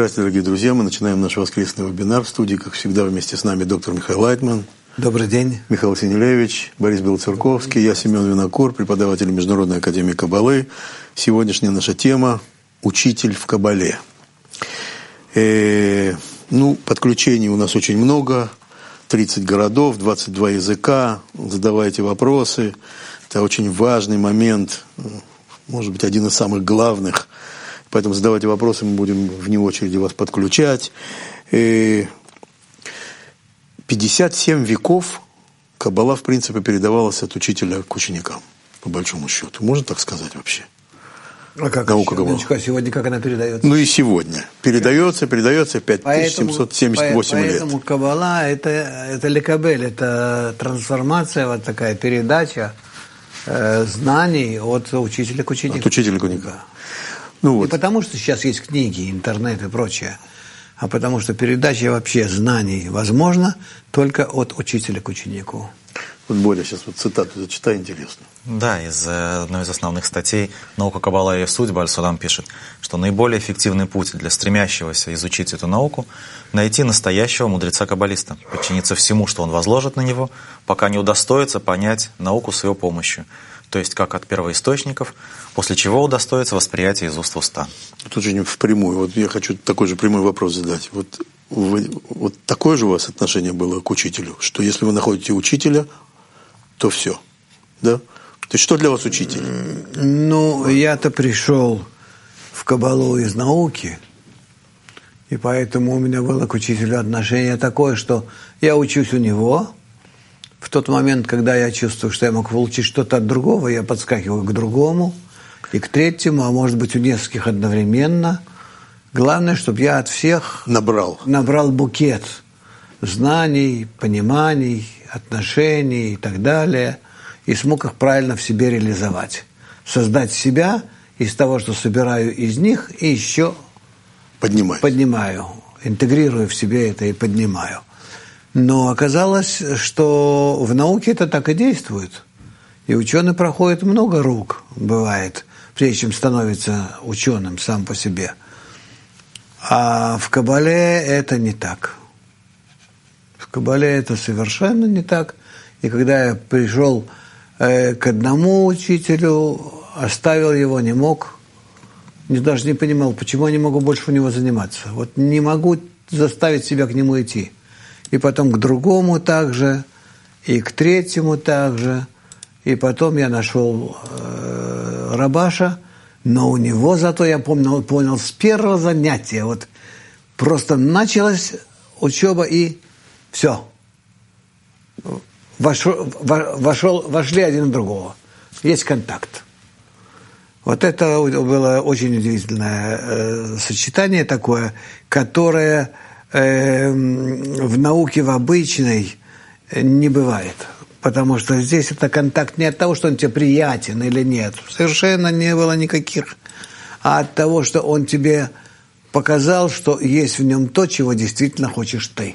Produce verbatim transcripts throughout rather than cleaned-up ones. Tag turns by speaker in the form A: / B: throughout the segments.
A: Здравствуйте, дорогие друзья. Мы начинаем наш воскресный вебинар. В студии, как всегда, вместе с нами доктор Михаил Лайтман.
B: Добрый день.
A: Михаил Синелевич, Борис Белоцерковский, я Семен Винокур, преподаватель Международной академии Каббалы. Сегодняшняя наша тема – учитель в Каббале. Э, ну, подключений у нас очень много. тридцать городов, двадцать два языка. Задавайте вопросы. Это очень важный момент, может быть, один из самых главных. Поэтому задавайте вопросы, мы будем вне очереди вас подключать. пятьдесят семь веков Каббала, в принципе, передавалась от учителя к ученикам, по большому счету. Можно так сказать вообще?
B: А как
A: Наука Каббала.
B: Сегодня как она передается?
A: Ну и сегодня. Передается, передается пять тысяч семьсот семьдесят восемь
B: поэтому,
A: лет.
B: Поэтому Каббала это, это лекабель, это трансформация, вот такая передача э, знаний от учителя к ученику.
A: От учителя к ученику.
B: Да.
A: Ну, вот.
B: Не потому, что сейчас есть книги, интернет и прочее, а потому что передача вообще знаний возможна только от учителя к ученику.
A: Вот, Боря, сейчас вот цитату зачитай, интересно.
C: Да, из одной из основных статей «Наука Каббала и ее суть» Баль-Судам пишет, что наиболее эффективный путь для стремящегося изучить эту науку – найти настоящего мудреца-каббалиста, подчиниться всему, что он возложит на него, пока не удостоится понять науку с его помощью, то есть как от первоисточников, после чего удостоится восприятия из уст в уста.
A: Тут очень впрямую. Вот я хочу такой же прямой вопрос задать. Вот, вы, вот такое же у вас отношение было к учителю, что если вы находите учителя, то все, да? То есть что для вас учитель?
B: Ну, я-то пришел в Каббалу из науки, и поэтому у меня было к учителю отношение такое, что я учусь у него. В тот момент, когда я чувствую, что я мог получить что-то от другого, я подскакиваю к другому и к третьему, а может быть у нескольких одновременно. Главное, чтобы я от всех
A: набрал,
B: набрал букет знаний, пониманий, отношений и так далее, и смог их правильно в себе реализовать. Создать себя из того, что собираю из них, и еще
A: поднимаю,
B: поднимаю, интегрирую в себе это и поднимаю. Но оказалось, что в науке это так и действует. И ученый проходит много рук, бывает, прежде чем становится ученым сам по себе. А в Каббале это не так. В Каббале это совершенно не так. И когда я пришел э, к одному учителю, оставил его, не мог, даже не понимал, почему я не могу больше у него заниматься. Вот не могу заставить себя к нему идти. И потом к другому также, и к третьему также. И потом я нашел э, Рабаша, но у него зато я помнил, понял с первого занятия, вот просто началась учеба и все. Вошел, вошел, вошли один в другого. Есть контакт. Вот это было очень удивительное э, сочетание такое, которое в науке в обычной не бывает. Потому что здесь это контакт не от того, что он тебе приятен или нет. Совершенно не было никаких. А от того, что он тебе показал, что есть в нем то, чего действительно хочешь ты.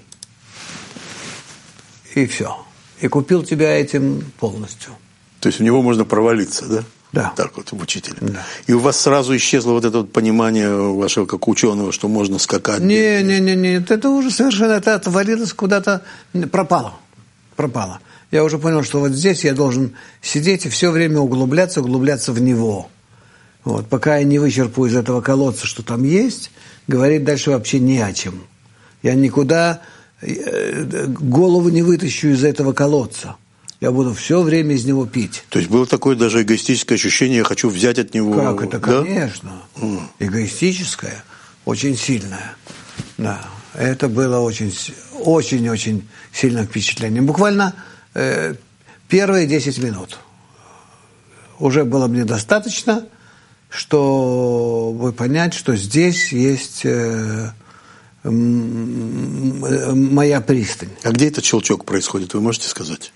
B: И все. И купил тебя этим полностью.
A: То есть в него можно провалиться, да?
B: Да.
A: Так вот, в учителя.
B: Да.
A: И у вас сразу исчезло вот это вот понимание вашего как ученого, что можно скакать.
B: Не, не, не, не, это уже совершенно это отвалилось куда-то, пропало, пропало. Я уже понял, что вот здесь я должен сидеть и все время углубляться, углубляться в него. Вот, пока я не вычерпаю из этого колодца, что там есть, говорить дальше вообще не о чем. Я никуда голову не вытащу из этого колодца. Я буду все время из него пить.
A: То есть было такое даже эгоистическое ощущение, я хочу взять от него...
B: Как это?
A: Да?
B: Конечно. Mm. Эгоистическое, очень сильное. Да. Это было очень, очень-очень сильное впечатление. Буквально э, первые десять минут. Уже было мне достаточно, чтобы понять, что здесь есть э, моя пристань.
A: А где этот щелчок происходит, вы можете сказать?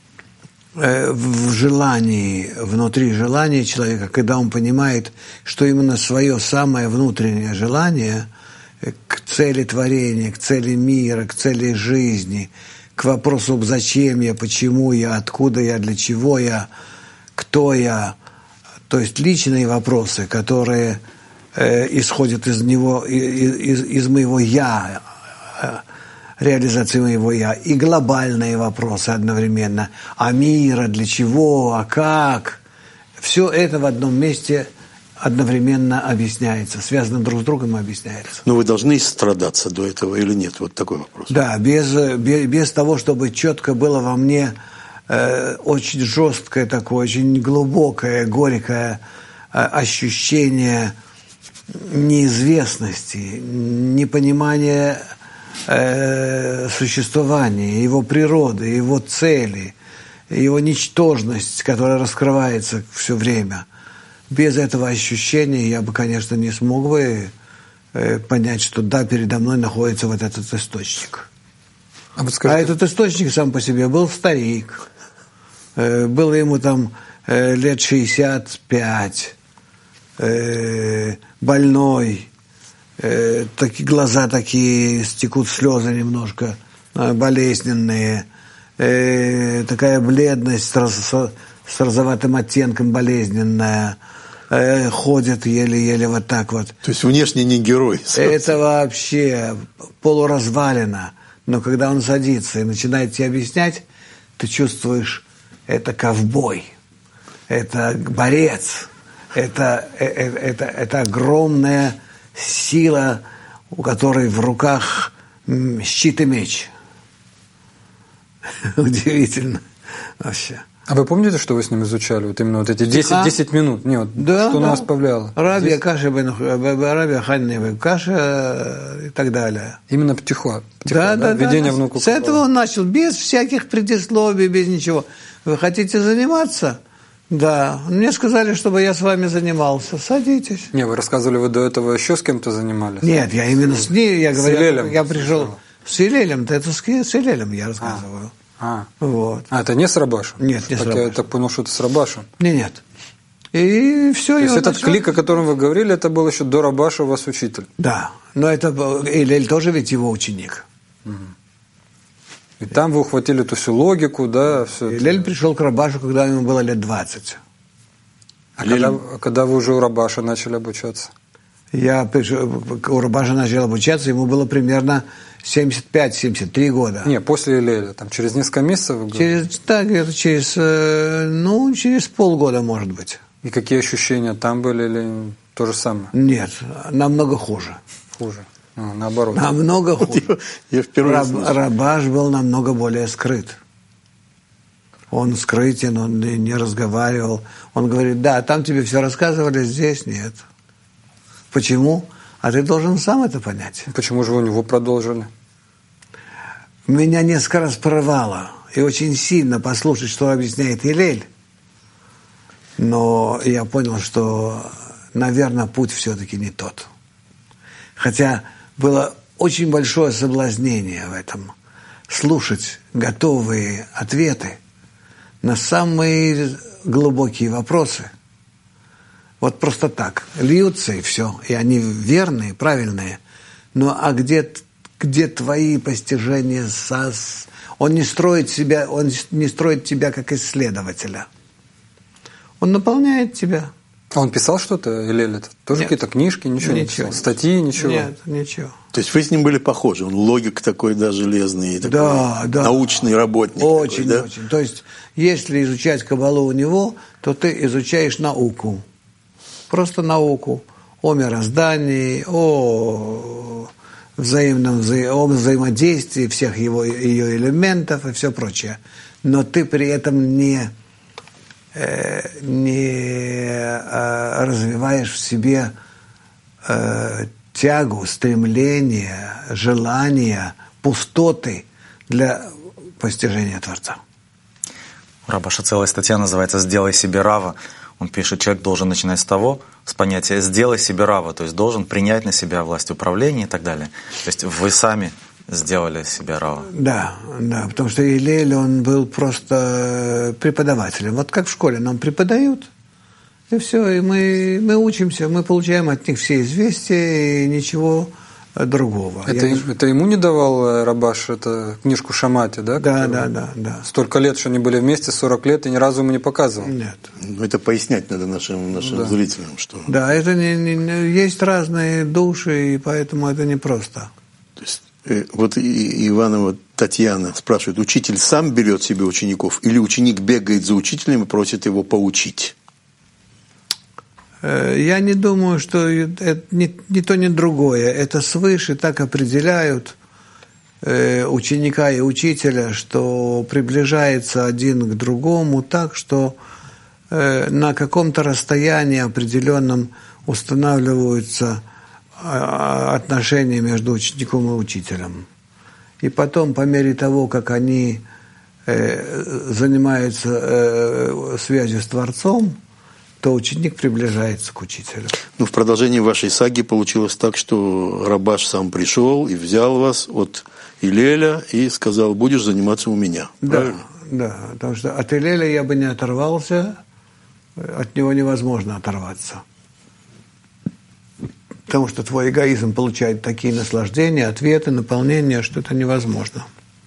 B: В желании, внутри желания человека, когда он понимает, что именно свое самое внутреннее желание к цели творения, к цели мира, к цели жизни, к вопросу «зачем я?», «почему я?», «откуда я?», «для чего я?», «кто я?», то есть личные вопросы, которые э, исходит из него, из, из моего «я», э, реализации моего «я», и глобальные вопросы одновременно. А мира, для чего, а как? Все это в одном месте одновременно объясняется, связано друг с другом и объясняется.
A: Но вы должны страдаться до этого или нет? Вот такой вопрос.
B: Да, без, без, без того, чтобы четко было во мне э, очень жесткое такое, очень глубокое, горькое э, ощущение неизвестности, непонимания э, существования, его природы, его цели, его ничтожность, которая раскрывается все время. Без этого ощущения я бы, конечно, не смог бы э, понять, что да, передо мной находится вот этот источник.
D: А, вот скажите...
B: а этот источник сам по себе был старик. Э, было ему там э, лет шестьдесят пять, э, больной, э, такие глаза такие, стекут слезы немножко, э, болезненные, э, такая бледность с, роз, с розоватым оттенком болезненная, э, ходит еле-еле вот так вот.
A: То есть внешне не герой.
B: Это вообще полуразвалина. Но когда он садится и начинает тебе объяснять, ты чувствуешь, это ковбой, это борец, это, это, это, это огромная сила, у которой в руках щит и меч. Удивительно вообще.
D: А вы помните, что вы с ним изучали? Вот именно вот эти десять минут? Не, вот,
B: да,
D: что
B: да.
D: на вас повлияло?
B: Раби Каша бен Раби Ханни Каша и так далее.
D: Именно птихуа.
B: Да, да, да.
D: Введение
B: да.
D: внуку.
B: С этого он начал, без всяких предисловий, без ничего. Вы хотите заниматься? Да. Мне сказали, чтобы я с вами занимался. Садитесь.
D: Не, вы рассказывали, вы до этого еще с кем-то занимались?
B: Нет, я именно с ней, я говорю,
D: Илелем.
B: Я пришел с Илелем, это с Илелем я рассказываю.
D: А.
B: Вот.
D: А, это не с Рабашем?
B: Нет, не
D: так
B: с Рабашем.
D: Я так понял, что это с Рабашем.
B: Нет, нет. И все.
D: То есть этот
B: начал...
D: клик, о котором вы говорили, это был еще до Рабаша у вас учитель?
B: Да, но это Илель тоже ведь его ученик.
D: Угу. И там вы ухватили эту всю логику, да? Все
B: Илель
D: это...
B: пришел к Рабашу, когда ему было лет двадцать.
D: А когда, а когда вы уже у Рабаша начали обучаться?
B: Я у Рабаша начал обучаться, ему было примерно семьдесят пять - семьдесят три года.
D: Не, после Илеля, там через несколько месяцев вы говорите?
B: Через, так, где-то через, ну, через полгода, может быть.
D: И какие ощущения там были или то же самое?
B: Нет, намного хуже.
D: Хуже. А, наоборот.
B: Намного
A: Вот
B: хуже.
A: я, я впервые
B: Раб,
A: слышу.
B: Рабаш был намного более скрыт. Он скрытен, он не разговаривал. Он говорит, да, там тебе все рассказывали, здесь нет. Почему? А ты должен сам это понять.
D: Почему же вы у него продолжили?
B: Меня несколько раз прорвало. И очень сильно послушать, что объясняет Илель. Но я понял, что, наверное, путь все-таки не тот. Хотя было очень большое соблазнение в этом. Слушать готовые ответы на самые глубокие вопросы. Вот просто так. Льются и все. И они верные, правильные. Ну а где, где твои постижения? Сос... Он не строит себя, он не строит тебя как исследователя. Он наполняет тебя.
D: А он писал что-то, Илель? Тоже
B: Нет.
D: какие-то книжки? Ничего,
B: Ничего.
D: не писал? Статьи? Ничего?
B: Нет, ничего.
A: То есть вы с ним были похожи? Он логик такой, да, железный, такой
B: Да, да.
A: научный работник.
B: Очень,
A: такой, да?
B: очень. То есть, если изучать Каббалу у него, то ты изучаешь науку. Просто науку. О мироздании, о взаимном вза... о взаимодействии всех его, ее элементов и все прочее. Но ты при этом не, э, не э, развиваешь в себе э, тягу, стремление, желание, пустоты для постижения Творца.
C: У Рабаша целая статья называется «Сделай себе рава». Он пишет, человек должен начинать с того, с понятия «сделай себе рава», то есть должен принять на себя власть управления и так далее. То есть вы сами сделали себе рава.
B: Да, да, потому что Илель, он был просто преподавателем. Вот как в школе нам преподают, и все, и мы, мы учимся, мы получаем от них все известия, и ничего другого.
D: Это,
B: Я...
D: это ему не давал Рабаш, это книжку Шамати, да?
B: Да, да, да, да.
D: Столько лет, что они были вместе, сорок лет, и ни разу ему не показывал.
B: Нет.
A: Ну, это пояснять надо нашим, нашим
D: Да.
A: зрителям, что...
B: Да, это не, не, не- есть разные души, и поэтому это непросто.
A: То есть, э, вот и- Иванова Татьяна спрашивает, учитель сам берет себе учеников или ученик бегает за учителем и просит его поучить?
B: Э, Я не думаю, что это ни, ни то, ни другое. Это свыше так определяют э, ученика и учителя, что приближается один к другому так, что э, на каком-то расстоянии определенном устанавливаются а, отношения между учеником и учителем. И потом, по мере того, как они э, занимаются э, связью с Творцом, то ученик приближается к учителю.
A: Ну, в продолжении вашей саги получилось так, что Рабаш сам пришел и взял вас от Илеля и сказал, будешь заниматься у меня.
B: Да,
A: Правильно?
B: да, потому что от Илеля я бы не оторвался, от него невозможно оторваться. Потому что твой эгоизм получает такие наслаждения, ответы, наполнения, что это невозможно.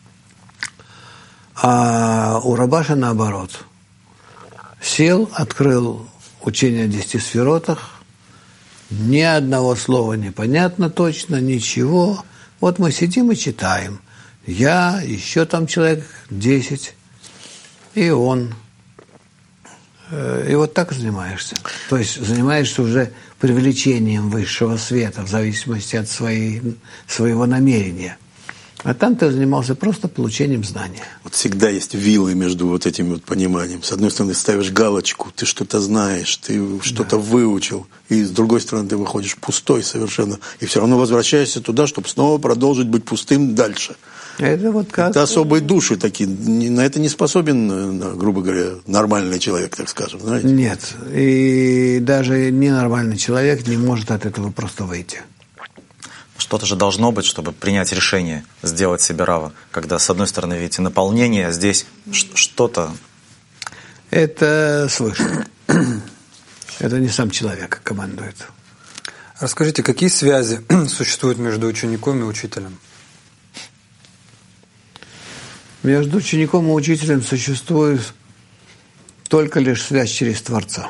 B: А у Рабаша наоборот. Сел, открыл учение о десяти сферотах, ни одного слова непонятно точно, ничего. Вот мы сидим и читаем. Я, еще там человек десять, и он. И вот так занимаешься. То есть занимаешься уже привлечением высшего света в зависимости от своей, своего намерения. А там ты занимался просто получением знания.
A: Вот всегда есть вилы между вот этим вот пониманием. С одной стороны, ставишь галочку, ты что-то знаешь, ты что-то да. выучил. И с другой стороны, ты выходишь пустой совершенно. И все равно возвращаешься туда, чтобы снова продолжить быть пустым дальше.
B: Это вот как...
A: Это особые души такие. На это не способен, грубо говоря, нормальный человек, так скажем, знаете?
B: Нет. И даже ненормальный человек не может от этого просто выйти.
C: Что-то же должно быть, чтобы принять решение, сделать себе рава. Когда, с одной стороны, видите, наполнение, а здесь что-то...
B: Это свыше. Это не сам человек командует.
D: Расскажите, какие связи существуют между учеником и учителем?
B: Между учеником и учителем существует только лишь связь через Творца.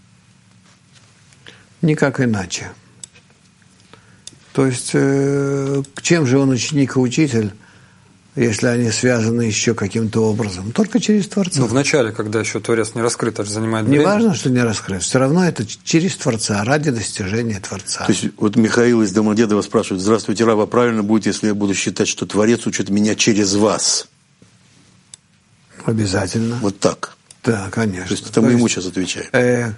B: Никак иначе. То есть, э, чем же он ученик и учитель, если они связаны еще каким-то образом? Только через Творца.
D: Ну, в начале, когда еще Творец не раскрыт, это же занимает время.
B: Не важно, что не раскрыт. Все равно это через Творца, ради достижения Творца.
A: То есть, вот Михаил из Домодедова спрашивает, здравствуйте, Рав, а правильно будет, если я буду считать, что Творец учит меня через вас?
B: Обязательно.
A: Вот так?
B: Да, конечно.
A: То есть, это мы ему сейчас отвечаем.
B: Э,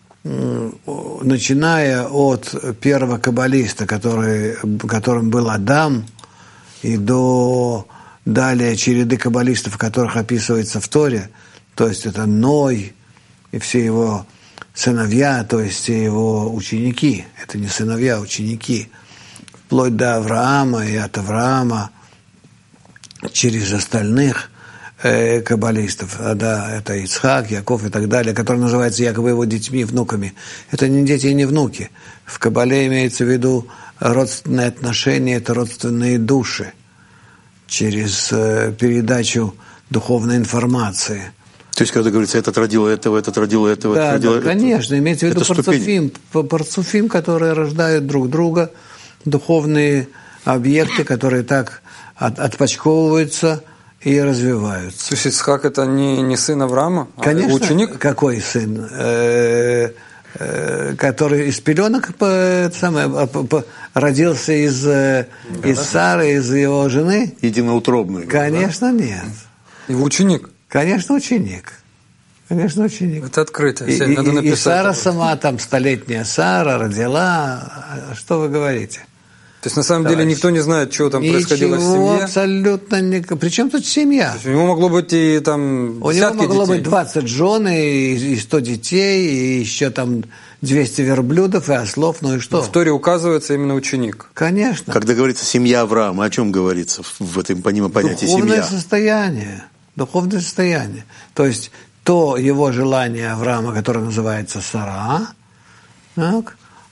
B: начиная от первого каббалиста, который, которым был Адам, и до далее череды каббалистов, которых описывается в Торе, то есть это Ной и все его сыновья, то есть все его ученики, это не сыновья, а ученики, вплоть до Авраама и от Авраама через остальных каббалистов, а, да, это Ицхак, Яков и так далее, которые называются якобы его детьми и внуками. Это не дети и не внуки. В Каббале имеется в виду родственные отношения, это родственные души через э, передачу духовной информации.
A: То есть, когда говорится, этот родил этого, этот родил этого,
B: Да,
A: этот родил
B: да,
A: этого.
B: конечно, имеется в виду
A: Это
B: парцуфим, парцуфим, которые рождают друг друга, духовные объекты, которые так от, отпочковываются и развиваются.
D: То есть Ицхак это не, не сын Авраама,
B: Конечно,
D: а ученик?
B: Какой сын? Э, э, который из пеленок по, это самое, по, родился из, да, из да? Сары, из его жены?
A: Единоутробный.
B: Конечно, да? Нет.
D: Его ученик?
B: Конечно, ученик. Конечно, ученик.
D: Это открытие.
B: И,
D: Надо
B: и,
D: написать.
B: И Сара сама, там, столетняя Сара, родила. Что вы говорите?
D: То есть, на самом
B: Товарищ.
D: деле, никто не знает, что там
B: Ничего,
D: происходило в семье?
B: Абсолютно никак. Причем тут семья?
D: То есть, у него могло быть и там
B: У
D: десятки
B: него могло
D: детей.
B: быть двадцать жен, и, и сто детей, и еще там двести верблюдов и ослов, ну и что?
D: В Торе указывается именно ученик.
B: Конечно.
A: Когда говорится «семья Авраама», о чем говорится в этом понятии
B: духовное
A: «семья»?
B: Состояние. Духовное состояние. То есть, то его желание Авраама, которое называется Сара, так,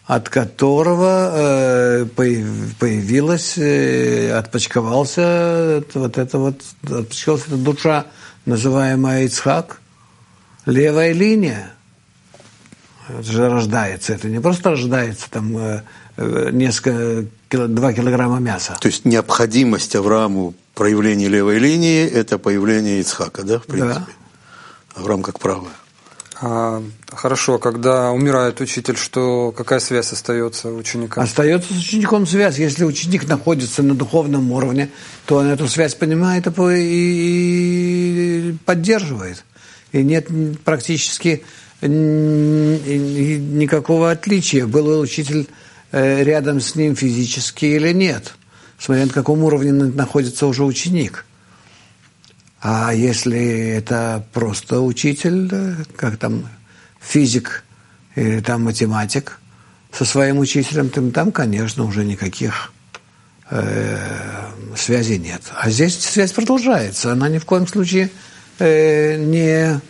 B: от которого э, появилась, э, отпочковался вот это вот, отпочковалась эта душа, называемая Ицхак, левая линия. Это же рождается, это не просто рождается там э, несколько, два килограмма мяса.
A: То есть необходимость Аврааму проявления левой линии – это появление Ицхака, да, в принципе? Да. Авраам как правая.
D: А, хорошо, когда умирает учитель, что какая связь остается у ученика?
B: Остается с учеником связь. Если ученик находится на духовном уровне, то он эту связь понимает и поддерживает. И нет практически никакого отличия, был учитель рядом с ним физически или нет, смотря на каком уровне находится уже ученик. А если это просто учитель, как там физик или там математик со своим учителем, там, там конечно, уже никаких э, связей нет. А здесь связь продолжается, она ни в коем случае э, не...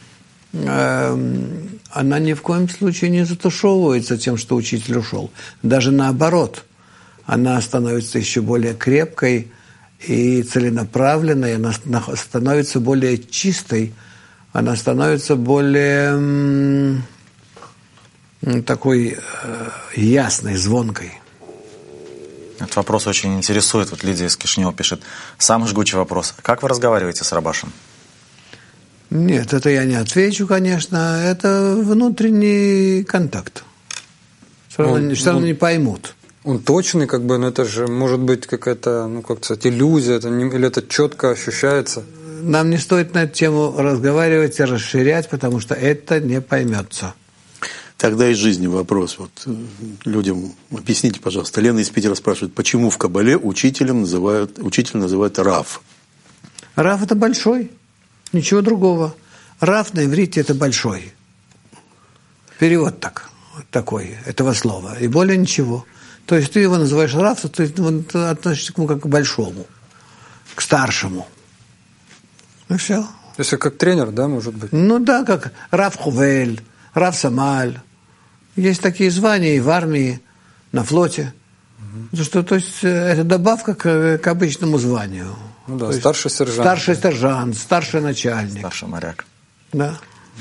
B: она ни в коем случае не затушевывается тем, что учитель ушел. Даже наоборот, она становится еще более крепкой и целенаправленной, она становится более чистой, она становится более такой ясной, звонкой.
C: Этот вопрос очень интересует. Вот Лидия из Кишинева пишет. Самый жгучий вопрос. Как вы разговариваете с Рабашем?
B: Нет, это я не отвечу, конечно. Это внутренний контакт. Все равно, он, все равно он, не поймут.
D: Он точный, как бы, но это же может быть какая-то, ну, как сказать, иллюзия, это не, или это четко ощущается?
B: Нам не стоит на эту тему разговаривать и расширять, потому что это не поймется.
A: Тогда из жизни вопрос. Вот людям объясните, пожалуйста. Лена из Питера спрашивает, почему в Кабале учителем называют, учитель называют Рав?
B: Рав – это большой. Ничего другого. Рав на иврите – это большой. Перевод так, такой, этого слова. И более ничего. То есть ты его называешь Рав, то ты, ты относишься к нему как к большому, к старшему. Ну все.
D: То есть как тренер, да, может быть?
B: Ну да, как Рав Хувель, Рав Самаль. Есть такие звания и в армии, на флоте. Угу. Что, то есть это добавка к, к обычному званию.
D: Ну да,
B: то
D: старший сержант.
B: Старший сержант, старший начальник.
C: Старший моряк.
B: Да.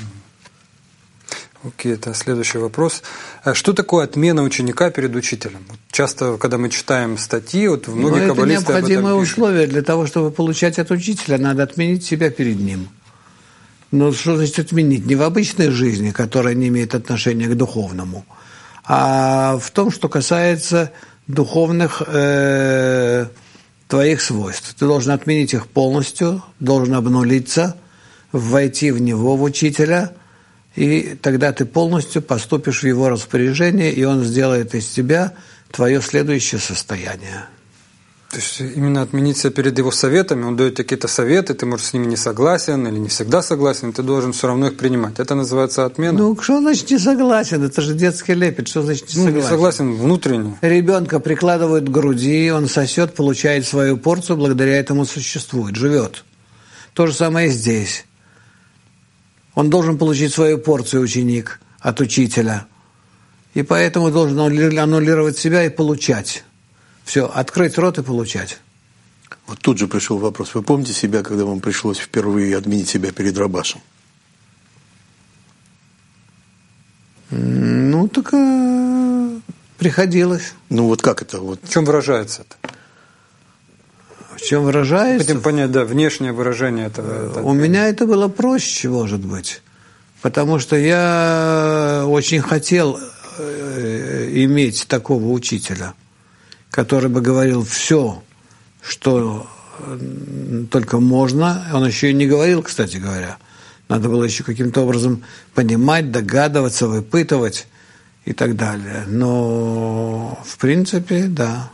D: Окей, это следующий вопрос. Что такое отмена ученика перед учителем? Часто, когда мы читаем статьи, вот многие
B: Но
D: каббалисты
B: это необходимое
D: об этом
B: условие для того, чтобы получать от учителя. Надо отменить себя перед ним. Но что значит отменить? Не в обычной жизни, которая не имеет отношения к духовному, а в том, что касается духовных э, твоих свойств. Ты должен отменить их полностью, должен обнулиться, войти в него, в учителя, и тогда ты полностью поступишь в его распоряжение, и он сделает из тебя твое следующее состояние.
D: То есть именно отменить себя перед его советами, он дает какие-то советы, ты, может, с ними не согласен или не всегда согласен, ты должен все равно их принимать. Это называется отмена?
B: Ну, что значит не согласен? Это же детский лепет. Что значит не согласен?
D: Ну, не согласен внутренне.
B: Ребенка прикладывают к груди, он сосет, получает свою порцию, благодаря этому существует, живет. То же самое и здесь. Он должен получить свою порцию, ученик, от учителя. И поэтому должен аннулировать себя и получать. Все, открыть рот и получать.
A: Вот тут же пришел вопрос. Вы помните себя, когда вам пришлось впервые отменить себя перед Рабашем?
B: Ну, так э, приходилось.
A: Ну, вот как это? Вот.
D: В чем выражается это?
B: В чем выражается?
D: Хотим понять, да, внешнее выражение этого. этого.
B: У меня это было проще, может быть. Потому что я очень хотел э, иметь такого учителя, который бы говорил все, что только можно. Он еще и не говорил, кстати говоря. Надо было еще каким-то образом понимать, догадываться, выпытывать и так далее. Но, в принципе, да.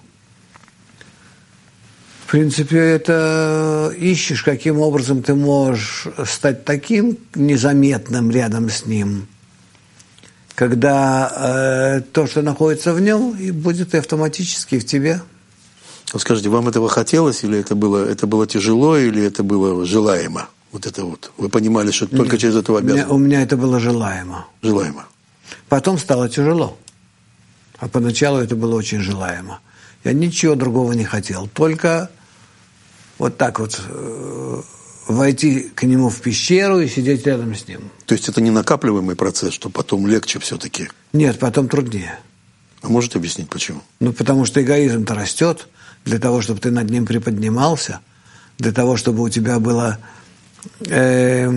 B: В принципе, это ищешь, каким образом ты можешь стать таким незаметным рядом с ним, когда э, то, что находится в нем, и будет и автоматически в тебе.
A: Вот скажите, вам этого хотелось, или это было, это было тяжело, или это было желаемо? Вот это вот. Вы понимали, что только
B: Нет,
A: через это обязаны?
B: У меня, у меня это было желаемо.
A: Желаемо.
B: Потом стало тяжело. А поначалу это было очень желаемо. Я ничего другого не хотел, только вот так вот э, войти к нему в пещеру и сидеть рядом с ним.
A: То есть это не накапливаемый процесс, что потом легче все-таки?
B: Нет, потом труднее.
A: А можете объяснить, почему?
B: Ну, потому что эгоизм-то растет для того, чтобы ты над ним приподнимался, для того, чтобы у тебя было э,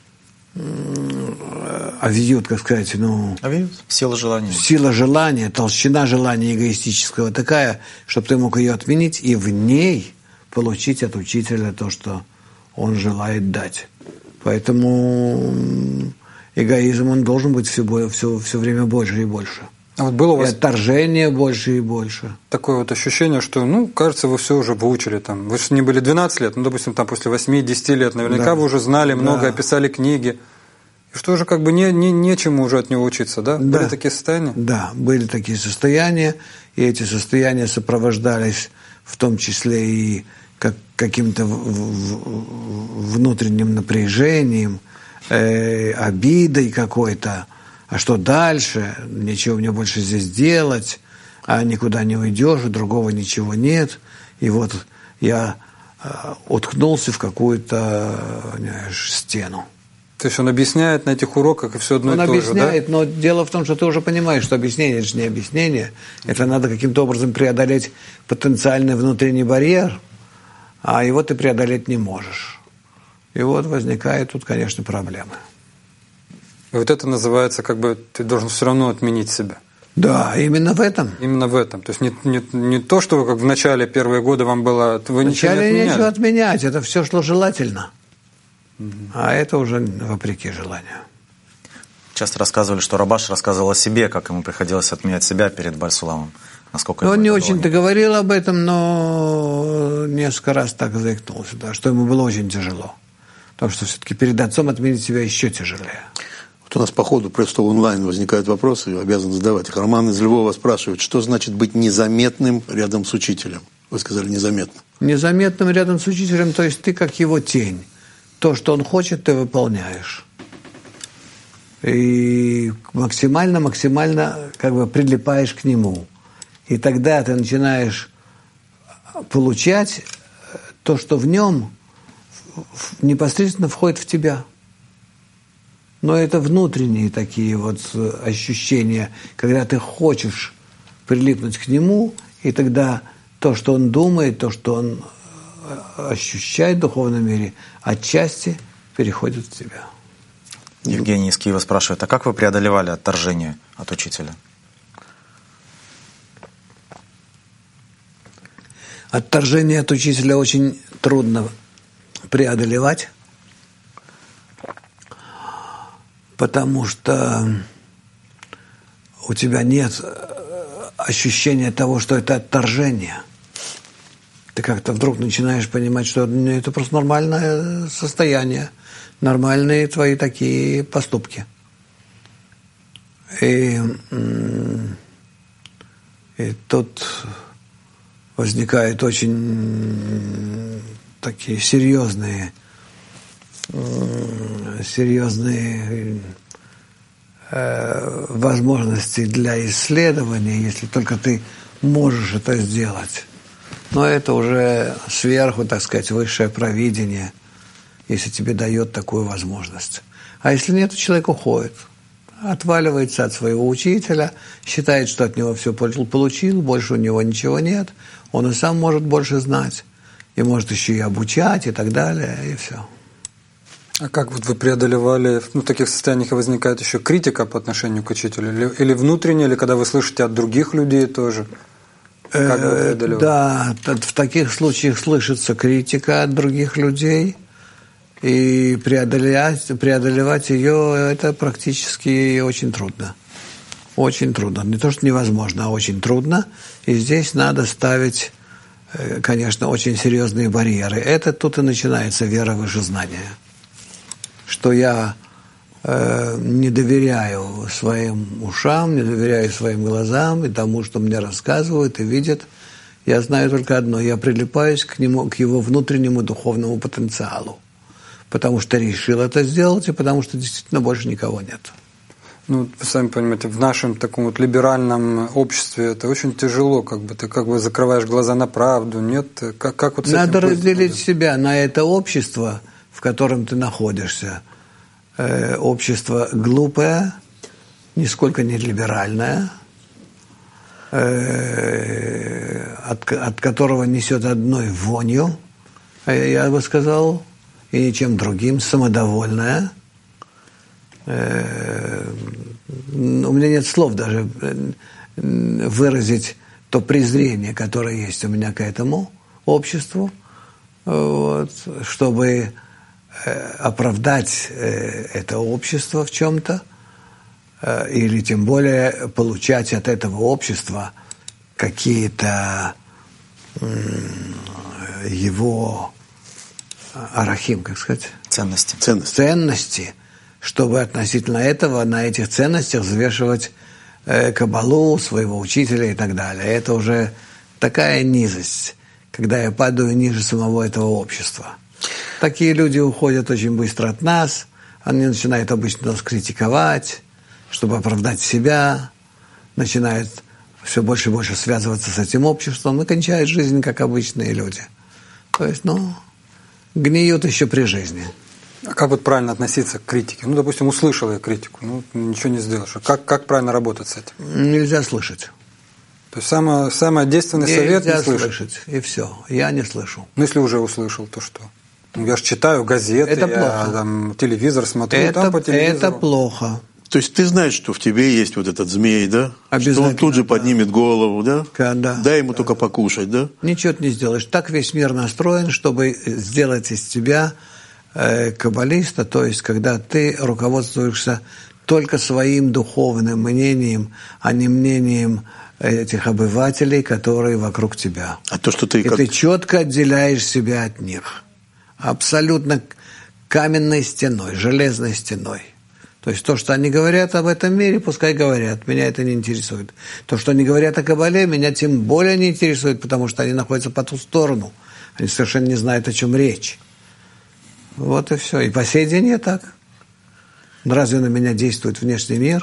B: э, авиют, как сказать, ну...
C: Авиют? Сила желания.
B: Сила желания, толщина желания эгоистического такая, чтобы ты мог ее отменить и в ней получить от учителя то, что он желает дать. Поэтому эгоизм, он должен быть все, все, все время больше и больше.
D: А вот было у вас
B: и отторжение больше и больше.
D: Такое вот ощущение, что, ну, кажется, вы все уже выучили там. Вы же не были двенадцать лет, ну, допустим, там после восьми-десяти лет, наверняка да. вы уже знали много, да. описали книги. И что уже как бы не, не, нечему уже от него учиться, да? да? Были такие состояния?
B: Да, были такие состояния, и эти состояния сопровождались в том числе и как, каким-то внутренним напряжением, э, обидой какой-то. А что дальше? Ничего мне больше здесь делать, а никуда не уйдешь, и другого ничего нет. И вот я э, уткнулся в какую-то, знаешь, стену.
D: То есть он объясняет на этих уроках, и все одно
B: он
D: и то же, да?
B: Он объясняет, но дело в том, что ты уже понимаешь, что объяснение – это же не объяснение. Это надо каким-то образом преодолеть потенциальный внутренний барьер, а его ты преодолеть не можешь. И вот возникают тут, конечно, проблемы.
D: И вот это называется, как бы, ты должен все равно отменить себя.
B: Да, именно в этом.
D: Именно в этом. То есть не, не, не то, что вы, как в начале, первые годы вам было, вы ничего не отменяли.
B: Вначале нечего отменять, это все шло желательно. Угу. А это уже вопреки желанию.
C: Часто рассказывали, что Рабаш рассказывал о себе, как ему приходилось отменять себя перед Бальсуламом. Насколько
B: он не очень-то говорил об этом, но несколько раз так заикнулся, да, что ему было очень тяжело. Потому что все-таки перед отцом отменить себя еще тяжелее.
A: Вот у нас по ходу просто онлайн возникают вопросы, обязан задавать их. Роман из Львова спрашивает, что значит быть незаметным рядом с учителем? Вы сказали незаметным.
B: Незаметным рядом с учителем, то есть ты как его тень. То, что он хочет, ты выполняешь. И максимально-максимально как бы прилипаешь к нему. И тогда ты начинаешь получать то, что в нем непосредственно входит в тебя. Но это внутренние такие вот ощущения, когда ты хочешь прилипнуть к нему, и тогда то, что он думает, то, что он ощущает в духовном мире, отчасти переходит в тебя.
C: Евгений из Киева спрашивает, а как вы преодолевали отторжение от учителя?
B: Отторжение от учителя очень трудно преодолевать, потому что у тебя нет ощущения того, что это отторжение. Ты как-то вдруг начинаешь понимать, что это просто нормальное состояние, нормальные твои такие поступки. И, и тут возникают очень такие серьезные, серьезные возможности для исследования, если только ты можешь это сделать. Но это уже сверху, так сказать, высшее провидение, если тебе дает такую возможность. А если нет, то человек уходит, отваливается от своего учителя, считает, что от него все получил, больше у него ничего нет, он и сам может больше знать, и может еще и обучать, и так далее, и все.
D: А как вот вы преодолевали, ну, в таких состояниях возникает еще критика по отношению к учителю? Или, или внутренне, или когда вы слышите от других людей тоже? Как вы преодолевали?
B: Да, в таких случаях слышится критика от других людей, и преодолевать, преодолевать ее это практически очень трудно. Очень трудно. Не то, что невозможно, а очень трудно. И здесь надо ставить, конечно, очень серьезные барьеры. Это тут и начинается вера в вышезнание. Что я э, не доверяю своим ушам, не доверяю своим глазам и тому, что мне рассказывают и видят. Я знаю только одно. Я прилипаюсь к нему, к его внутреннему духовному потенциалу. Потому что решил это сделать и потому что действительно больше никого нет.
D: Ну, вы сами понимаете, в нашем таком вот либеральном обществе это очень тяжело, как бы ты как бы закрываешь глаза на правду, нет? Как, как вот с
B: Надо
D: этим
B: разделить
D: быть?
B: себя на это общество, в котором ты находишься. Э, общество глупое, нисколько не либеральное, э, от, от которого несет одной вонью, я бы сказал, и ничем другим, самодовольное. Э, у меня нет слов даже выразить то презрение, которое есть у меня к этому обществу, вот, чтобы э, оправдать э, это общество в чем-то, э, или тем более получать от этого общества какие-то э, его арахим, как сказать?
C: Ценности.
A: Ценности.
B: Ценности, чтобы относительно этого на этих ценностях взвешивать э, кабалу своего учителя и так далее. Это уже такая низость, когда я падаю ниже самого этого общества. Такие люди уходят очень быстро от нас, они начинают обычно нас критиковать, чтобы оправдать себя, начинают все больше и больше связываться с этим обществом и кончают жизнь, как обычные люди. То есть, ну, гниют еще при жизни.
D: А как вот правильно относиться к критике? Ну, допустим, услышал я критику, ну, ничего не сделаешь. А как, как правильно работать с этим?
B: Нельзя слышать.
D: То есть самый, самый действенный совет
B: Нельзя
D: не слышать.
B: слышать, и все. Я не слышу.
D: Ну, если уже услышал, то что? Ну, я же читаю газеты,
B: Это
D: я
B: плохо.
D: там телевизор смотрю,
B: Это,
D: там по телевизору.
B: это плохо.
A: То есть ты знаешь, что в тебе есть вот этот змей, да? Что
B: Обязательно,
A: он тут же
B: да.
A: поднимет голову, да?
B: Да,
A: Дай ему
B: да,
A: только покушать, да?
B: Ничего ты не сделаешь. Так весь мир настроен, чтобы сделать из тебя э, каббалиста, то есть когда ты руководствуешься только своим духовным мнением, а не мнением этих обывателей, которые вокруг тебя.
A: А то, что ты
B: И
A: как...
B: ты четко отделяешь себя от них. Абсолютно каменной стеной, железной стеной. То есть то, что они говорят об этом мире, пускай говорят, меня это не интересует. То, что они говорят о Кабале, меня тем более не интересует, потому что они находятся по ту сторону. Они совершенно не знают, о чем речь. Вот и все. И по сей день я так. Разве на меня действует внешний мир?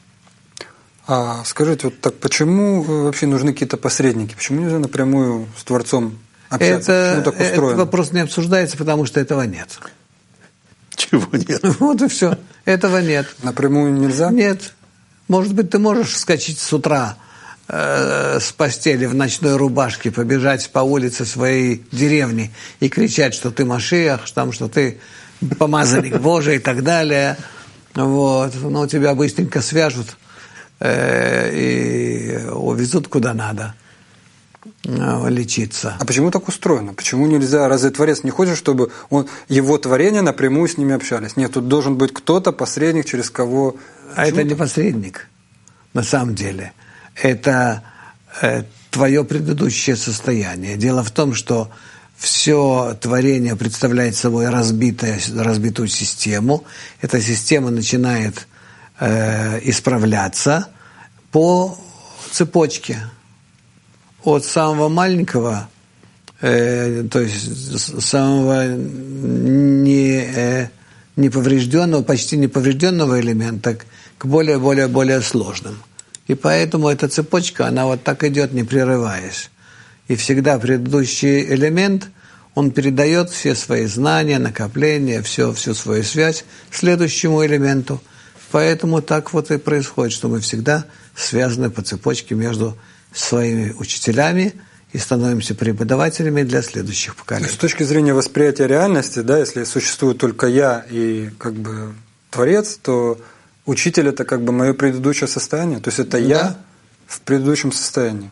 D: А скажите, вот так, почему вообще нужны какие-то посредники? Почему нельзя напрямую с Творцом общаться?
B: Это,
D: Почему так устроено?
B: этот вопрос не обсуждается, потому что этого нет.
A: Чего нет?
B: Вот и все. Этого нет.
D: Напрямую нельзя?
B: Нет. Может быть, ты можешь вскочить с утра э, с постели в ночной рубашке, побежать по улице своей деревни и кричать, что ты Машиах, там, что ты помазанник Божий и так далее. Вот. Но тебя быстренько свяжут э, и увезут куда надо лечиться.
D: А почему так устроено? Почему нельзя? Разве Творец не хочет, чтобы он, его творения напрямую с ними общались? Нет, тут должен быть кто-то, посредник, через кого...
B: А это не посредник, на самом деле. Это э, твое предыдущее состояние. Дело в том, что все творение представляет собой разбитое, разбитую систему. Эта система начинает э, исправляться по цепочке. От самого маленького, э, то есть самого не, э, неповрежденного, почти неповрежденного элемента к более, более, более сложным. И поэтому эта цепочка, она вот так идет, не прерываясь. И всегда предыдущий элемент, он передает все свои знания, накопления, все, всю свою связь следующему элементу. Поэтому так вот и происходит, что мы всегда связаны по цепочке между своими учителями и становимся преподавателями для следующих поколений.
D: С точки зрения восприятия реальности, да, если существует только я и как бы Творец, то учитель – это как бы мое предыдущее состояние. То есть это да. Я в предыдущем состоянии.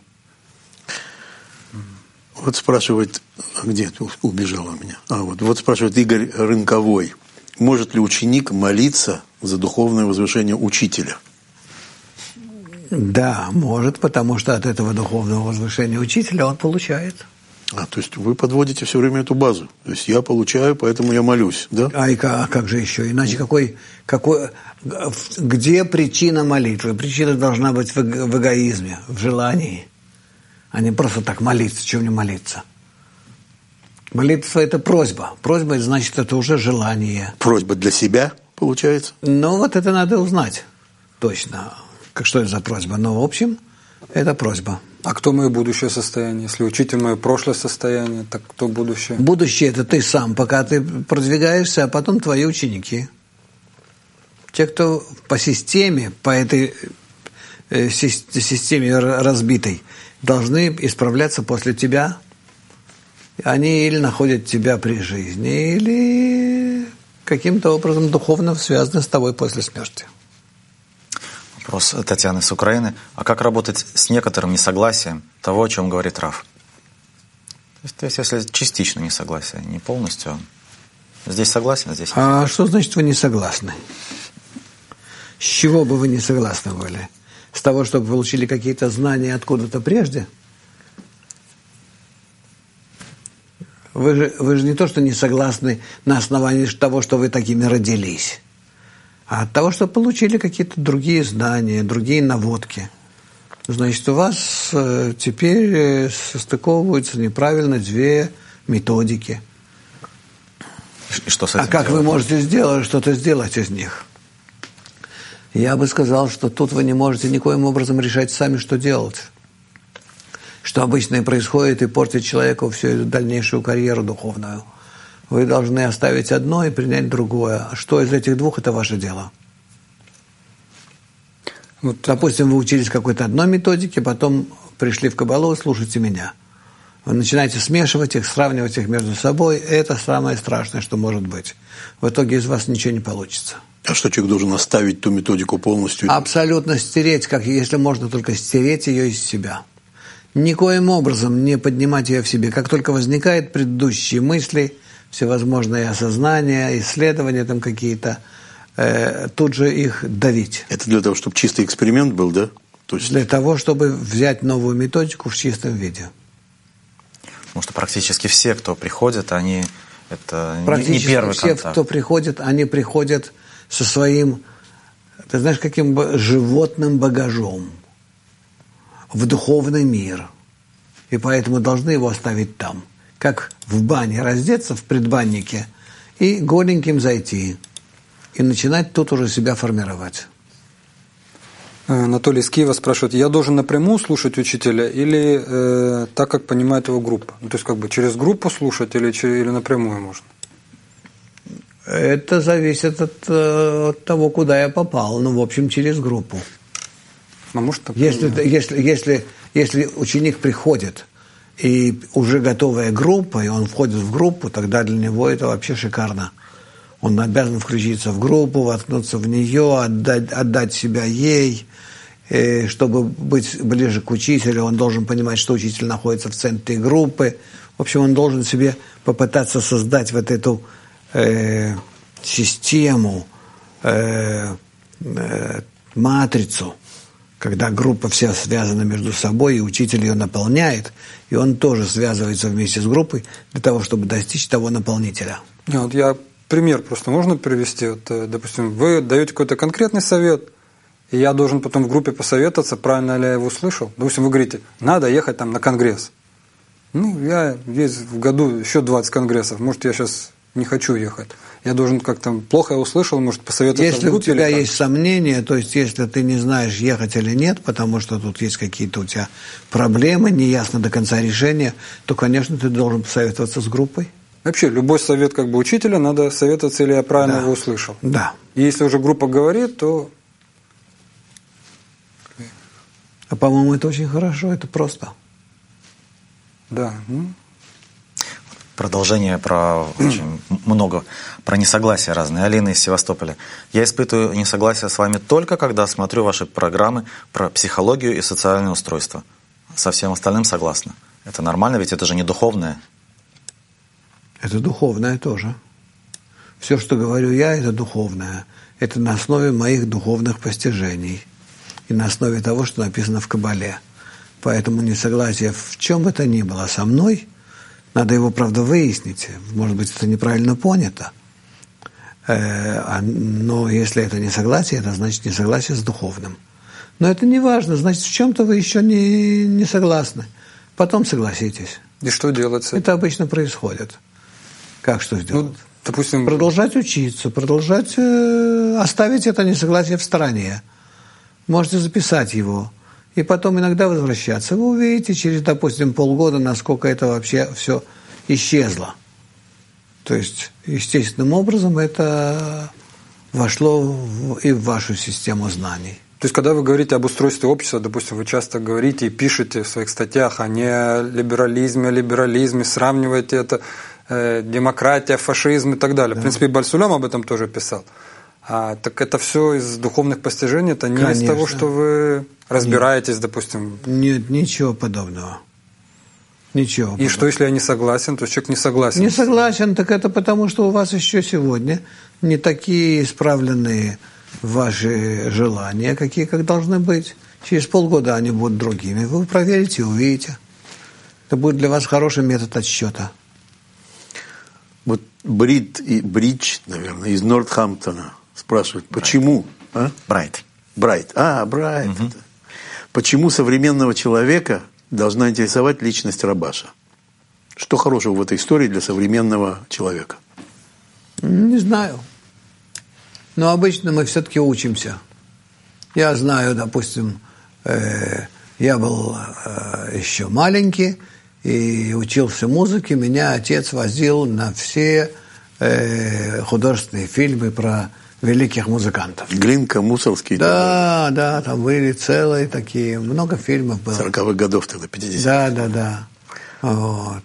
A: Вот спрашивает, где убежала у меня? А, вот, вот спрашивает Игорь Рынковой. Может ли ученик молиться за духовное возвышение учителя?
B: Да, может, потому что от этого духовного возвышения учителя он получает.
A: А, то есть вы подводите все время эту базу. То есть я получаю, поэтому я молюсь, да?
B: А, и как, а как же еще? Иначе какой, какой, где причина молитвы? Причина должна быть в, в эгоизме, в желании, а не просто так молиться. Чем не молиться? Молитва – это просьба. Просьба – значит, это уже желание.
A: Просьба для себя, получается?
B: Ну, вот это надо узнать. точно, как что это за просьба, но в общем это просьба.
D: А кто мое будущее состояние? Если учитель мое прошлое состояние, так кто будущее?
B: Будущее – это ты сам, пока ты продвигаешься, а потом твои ученики. Те, кто по системе, по этой э, системе разбитой, должны исправляться после тебя. Они или находят тебя при жизни, или каким-то образом духовно связаны с тобой после смерти.
C: Вопрос Татьяны с Украины. А как работать с некоторым несогласием того, о чем говорит Рав? То есть, если частично несогласие, не полностью. Здесь согласен, а здесь не
B: А что значит вы не согласны? С чего бы вы не согласны были? С того, чтобы получили какие-то знания откуда-то прежде? Вы же, вы же не то, что не согласны на основании того, что вы такими родились, а от того, что получили какие-то другие знания, другие наводки. Значит, у вас э, теперь э, состыковываются неправильно две методики.
C: И что с этим
B: а как
C: делать?
B: Вы можете сделать, что-то сделать из них? Я бы сказал, что тут вы не можете никоим образом решать сами, что делать. Что обычно и происходит, и портит человеку всю эту дальнейшую карьеру духовную. Вы должны оставить одно и принять другое. А что из этих двух – это ваше дело. Вот, допустим, вы учились какой-то одной методике, потом пришли в Каббалу и слушайте меня. Вы начинаете смешивать их, сравнивать их между собой. Это самое страшное, что может быть. В итоге из вас ничего не получится.
A: А что человек должен оставить ту методику полностью?
B: Абсолютно стереть, как если можно только стереть ее из себя. Никоим образом не поднимать ее в себе. Как только возникают предыдущие мысли, всевозможные осознания, исследования там какие-то, э, тут же их давить.
A: Это для того, чтобы чистый эксперимент был, да? То есть...
B: Для того, чтобы взять новую методику в чистом виде.
C: Потому что практически все, кто приходит, они это
B: практически
C: не первый
B: все,
C: контакт.
B: кто приходит, они приходят со своим, ты знаешь, каким животным багажом в духовный мир. И поэтому должны его оставить там. Как в бане раздеться в предбаннике и голеньким зайти. И начинать тут уже себя формировать.
D: Анатолий из Киева спрашивает, я должен напрямую слушать учителя или э, так, как понимает его группа? Ну, то есть как бы через группу слушать или, или напрямую можно?
B: Это зависит от, от того, куда я попал. Ну, в общем, через группу.
D: А может,
B: если, если, если, если ученик приходит, и уже готовая группа, и он входит в группу, тогда для него это вообще шикарно. Он обязан включиться в группу, воткнуться в нее, отдать, отдать себя ей. И чтобы быть ближе к учителю, он должен понимать, что учитель находится в центре группы. В общем, он должен себе попытаться создать вот эту э, систему, э, э, матрицу, когда группа вся связана между собой, и учитель ее наполняет, и он тоже связывается вместе с группой для того, чтобы достичь того наполнителя.
D: Вот я пример просто можно привести. Вот, допустим, вы даете какой-то конкретный совет, и я должен потом в группе посоветоваться, правильно ли я его услышал. Допустим, вы говорите, надо ехать там на конгресс. Ну, я есть в году еще двадцать конгрессов, может, я сейчас не хочу ехать. Я должен как-то плохо я услышал, может, посоветоваться
B: если
D: в группе.
B: Если у тебя
D: есть
B: сомнения, то есть если ты не знаешь, ехать или нет, потому что тут есть какие-то у тебя проблемы, не ясно до конца решения, то, конечно, ты должен посоветоваться с группой.
D: Вообще, любой совет как бы учителя, надо советоваться, или я правильно
B: да.
D: его услышал.
B: Да.
D: И если уже группа говорит, то...
B: А, по-моему, это очень хорошо, это просто.
D: Да. Ну.
C: Продолжение про очень много, про несогласия разные. Алина из Севастополя. Я испытываю несогласие с вами только когда смотрю ваши программы про психологию и социальное устройство. Со всем остальным согласна. Это нормально, ведь это же не духовное.
B: Это духовное тоже. Все, что говорю я, это духовное. Это на основе моих духовных постижений. И на основе того, что написано в Кабале. Поэтому несогласие в чем бы то ни было со мной, надо его, правда, выяснить. Может быть, это неправильно понято. Но если это несогласие, это значит несогласие с духовным. Но это не важно, значит, в чем-то вы еще не, не согласны. Потом согласитесь.
D: И что делать?
B: Это обычно происходит. Как что сделать?
D: Ну, допустим...
B: Продолжать учиться, продолжать э, оставить это несогласие в стороне. Можете записать его. И потом иногда возвращаться. Вы увидите через, допустим, полгода, насколько это вообще все исчезло. То есть, естественным образом это вошло в, и в вашу систему знаний.
D: То есть, когда вы говорите об устройстве общества, допустим, вы часто говорите и пишете в своих статьях о неолиберализме, о либерализме, сравниваете это, э, демократия, фашизм и так далее. Да. В принципе, и Баль-Сулям об этом тоже писал. А, так это все из духовных постижений, это не Конечно. Из того, что вы разбираетесь, Нет. допустим?
B: Нет, ничего подобного. Ничего. И
D: подобного. Что, если я не согласен? То есть человек не согласен?
B: Не согласен, так это потому, что у вас еще сегодня не такие исправленные ваши желания, какие как должны быть. Через полгода они будут другими. Вы проверите и увидите. Это будет для вас хороший метод отсчета.
A: Вот Брит и Бридж, наверное, из Нортхамптона спрашивают, почему? А?
C: Брайт.
A: Брайт. А, Брайт.
C: Угу.
A: Почему современного человека должна интересовать личность Рабаша? Что хорошего в этой истории для современного человека?
B: Не знаю. Но обычно мы все-таки учимся. Я знаю, допустим, э, я был э, еще маленький и учился музыке. Меня отец возил на все э, художественные фильмы про великих музыкантов.
A: Глинка, Мусорский.
B: Да, да, там были целые такие, много фильмов было.
A: сороковых годов тогда, пятидесятых.
B: Да, да, да. Вот.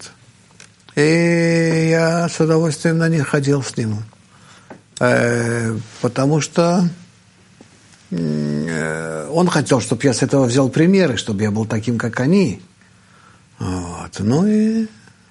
B: И я с удовольствием на них ходил с ним. Э, потому что э, он хотел, чтобы я с этого взял примеры, чтобы я был таким, как они. Вот. Ну и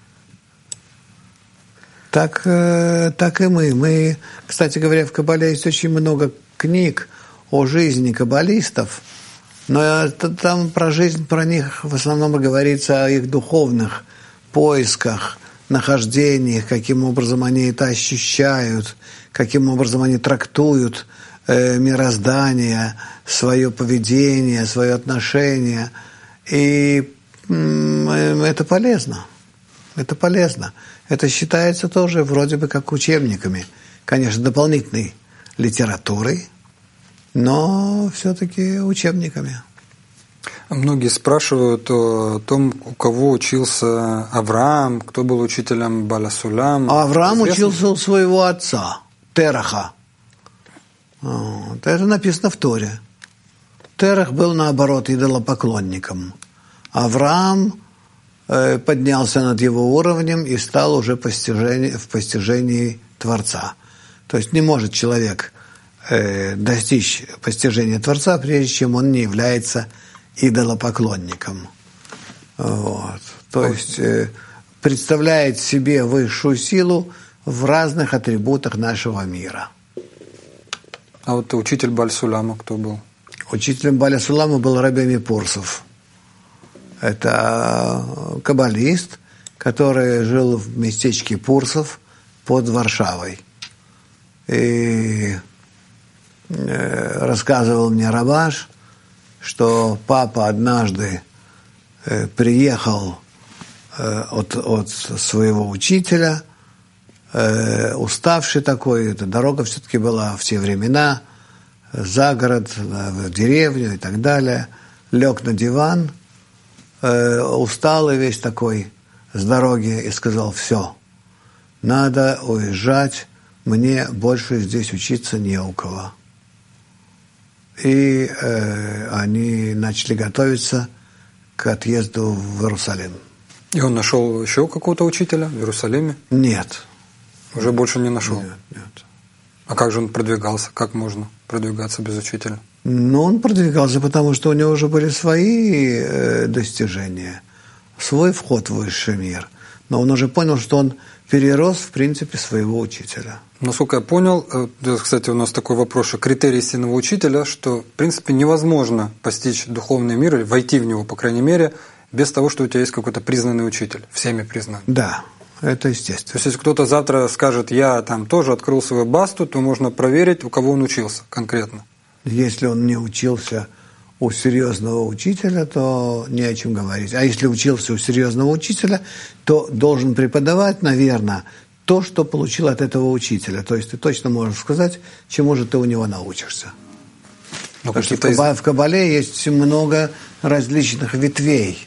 B: так, э, так и мы. Мы, кстати говоря, в Кабале есть очень много книг о жизни каббалистов, но это, там про жизнь, про них в основном говорится о их духовных поисках, нахождениях, каким образом они это ощущают, каким образом они трактуют э, мироздание, свое поведение, свое отношение. И э, это полезно. Это полезно. Это считается тоже вроде бы как учебниками. Конечно, дополнительной литературой, но все-таки учебниками.
D: Многие спрашивают о том, у кого учился Авраам, кто был учителем Баля-Сулям.
B: Авраам Известно? Учился у своего отца, Тераха. Вот. Это написано в Торе. Терах был, наоборот, идолопоклонником. Авраам э, поднялся над его уровнем и стал уже постижение, в постижении Творца. То есть не может человек э, достичь постижения Творца, прежде чем он не является идолопоклонником. Вот. То есть э, представляет себе высшую силу в разных атрибутах нашего мира.
D: А вот учитель Баль-Суляма кто был?
B: Учителем Баля-Сулама был Раби Мипурсов. Это каббалист, который жил в местечке Пурсов под Варшавой. И э, рассказывал мне Рабаш, что папа однажды э, приехал э, от, от своего учителя, э, уставший такой, эта дорога все-таки была в те времена, за город, в деревню и так далее, лег на диван, э, усталый весь такой с дороги и сказал: все, надо уезжать, мне больше здесь учиться не у кого. И э, они начали готовиться к отъезду в Иерусалим.
D: И он нашел еще какого-то учителя в Иерусалиме?
B: Нет.
D: Уже больше не нашел?
B: Нет, нет.
D: А как же он продвигался? Как можно продвигаться без учителя?
B: Ну, он продвигался, потому что у него уже были свои э, достижения, свой вход в высший мир. Но он уже понял, что он перерос, в принципе, своего учителя.
D: Насколько я понял, кстати, у нас такой вопрос, что критерий истинного учителя, что, в принципе, невозможно постичь духовный мир, или войти в него, по крайней мере, без того, что у тебя есть какой-то признанный учитель, всеми признанный.
B: Да, это естественно.
D: То есть, если кто-то завтра скажет: я там тоже открыл свою басту, то можно проверить, у кого он учился конкретно.
B: Если он не учился у серьезного учителя, то не о чем говорить. А если учился у серьезного учителя, то должен преподавать, наверное, то, что получил от этого учителя. То есть ты точно можешь сказать, чему же ты у него научишься. Ну, потому что в, Каба, в Кабале есть много различных ветвей.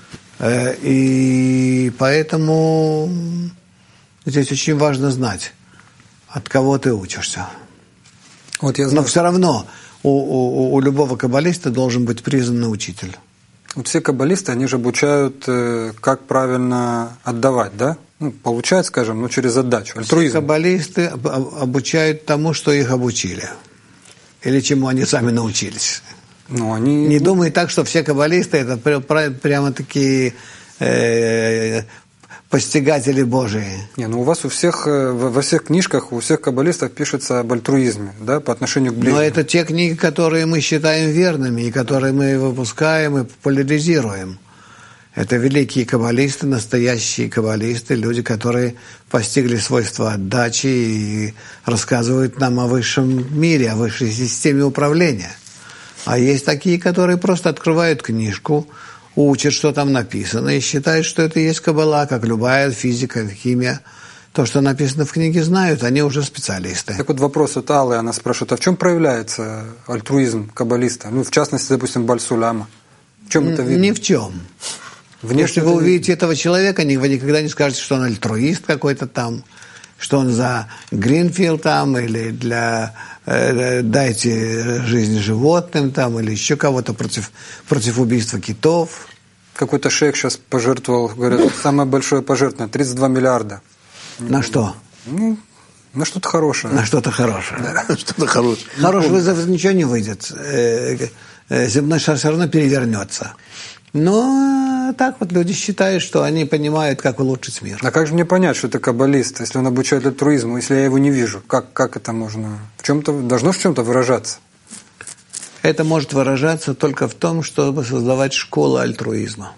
B: И поэтому здесь очень важно знать, от кого ты учишься.
D: Вот я знаю.
B: Но все равно у, у, у любого каббалиста должен быть признанный учитель.
D: Вот все каббалисты, они же обучают, как правильно отдавать, да? Ну, получать, скажем, ну, через отдачу, альтруизм.
B: Все каббалисты обучают тому, что их обучили. Или чему они сами научились.
D: Ну, они...
B: Не думай так, что все каббалисты это прямо такие э, постигатели Божии.
D: Не, ну у вас у всех, во всех книжках, у всех каббалистов пишется об альтруизме, да, по отношению к ближнему.
B: Но это те книги, которые мы считаем верными, и которые мы выпускаем и популяризируем. Это великие каббалисты, настоящие каббалисты, люди, которые постигли свойства отдачи и рассказывают нам о высшем мире, о высшей системе управления. А есть такие, которые просто открывают книжку, учат, что там написано, и считают, что это и есть каббала, как любая физика, химия. То, что написано в книге, знают, они уже специалисты.
D: Так вот вопрос от Аллы, она спрашивает, а в чем проявляется альтруизм каббалиста? Ну, в частности, допустим, Баль-Суляма. В чем это видно?
B: Ни в чем.
D: Внешне
B: Если вы увидите этого человека, вы никогда не скажете, что он альтруист какой-то там, что он за Гринфилд там, или для э, дайте жизнь животным там, или еще кого-то против, против убийства китов.
D: Какой-то шейх сейчас пожертвовал, говорят, самое большое пожертвование, тридцать два миллиарда.
B: На что?
D: Ну, на что-то хорошее.
B: На что-то хорошее.
A: Да. Что-то хорошее.
B: Хороший вызов ничего не выйдет. Земной шар все равно перевернется. Но так вот люди считают, что они понимают, как улучшить мир.
D: А как же мне понять, что это каббалист, если он обучает альтруизму, если я его не вижу? Как, как это можно? В чем-то, должно в чем-то выражаться?
B: Это может выражаться только в том, чтобы создавать школы альтруизма.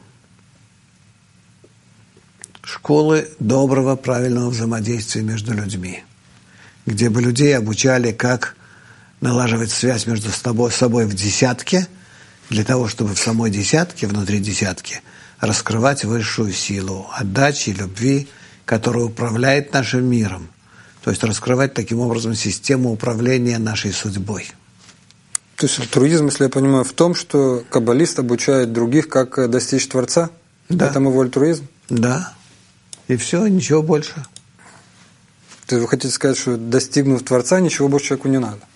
B: Школы доброго, правильного взаимодействия между людьми. Где бы людей обучали, как налаживать связь между собой, собой в десятке, для того, чтобы в самой десятке, внутри десятки, раскрывать высшую силу отдачи, любви, которая управляет нашим миром. То есть раскрывать таким образом систему управления нашей судьбой.
D: То есть альтруизм, если я понимаю, в том, что каббалист обучает других, как достичь Творца?
B: Да.
D: Это его альтруизм?
B: Да. И все, ничего больше.
D: То есть вы хотите сказать, что достигнув Творца, ничего больше человеку не надо?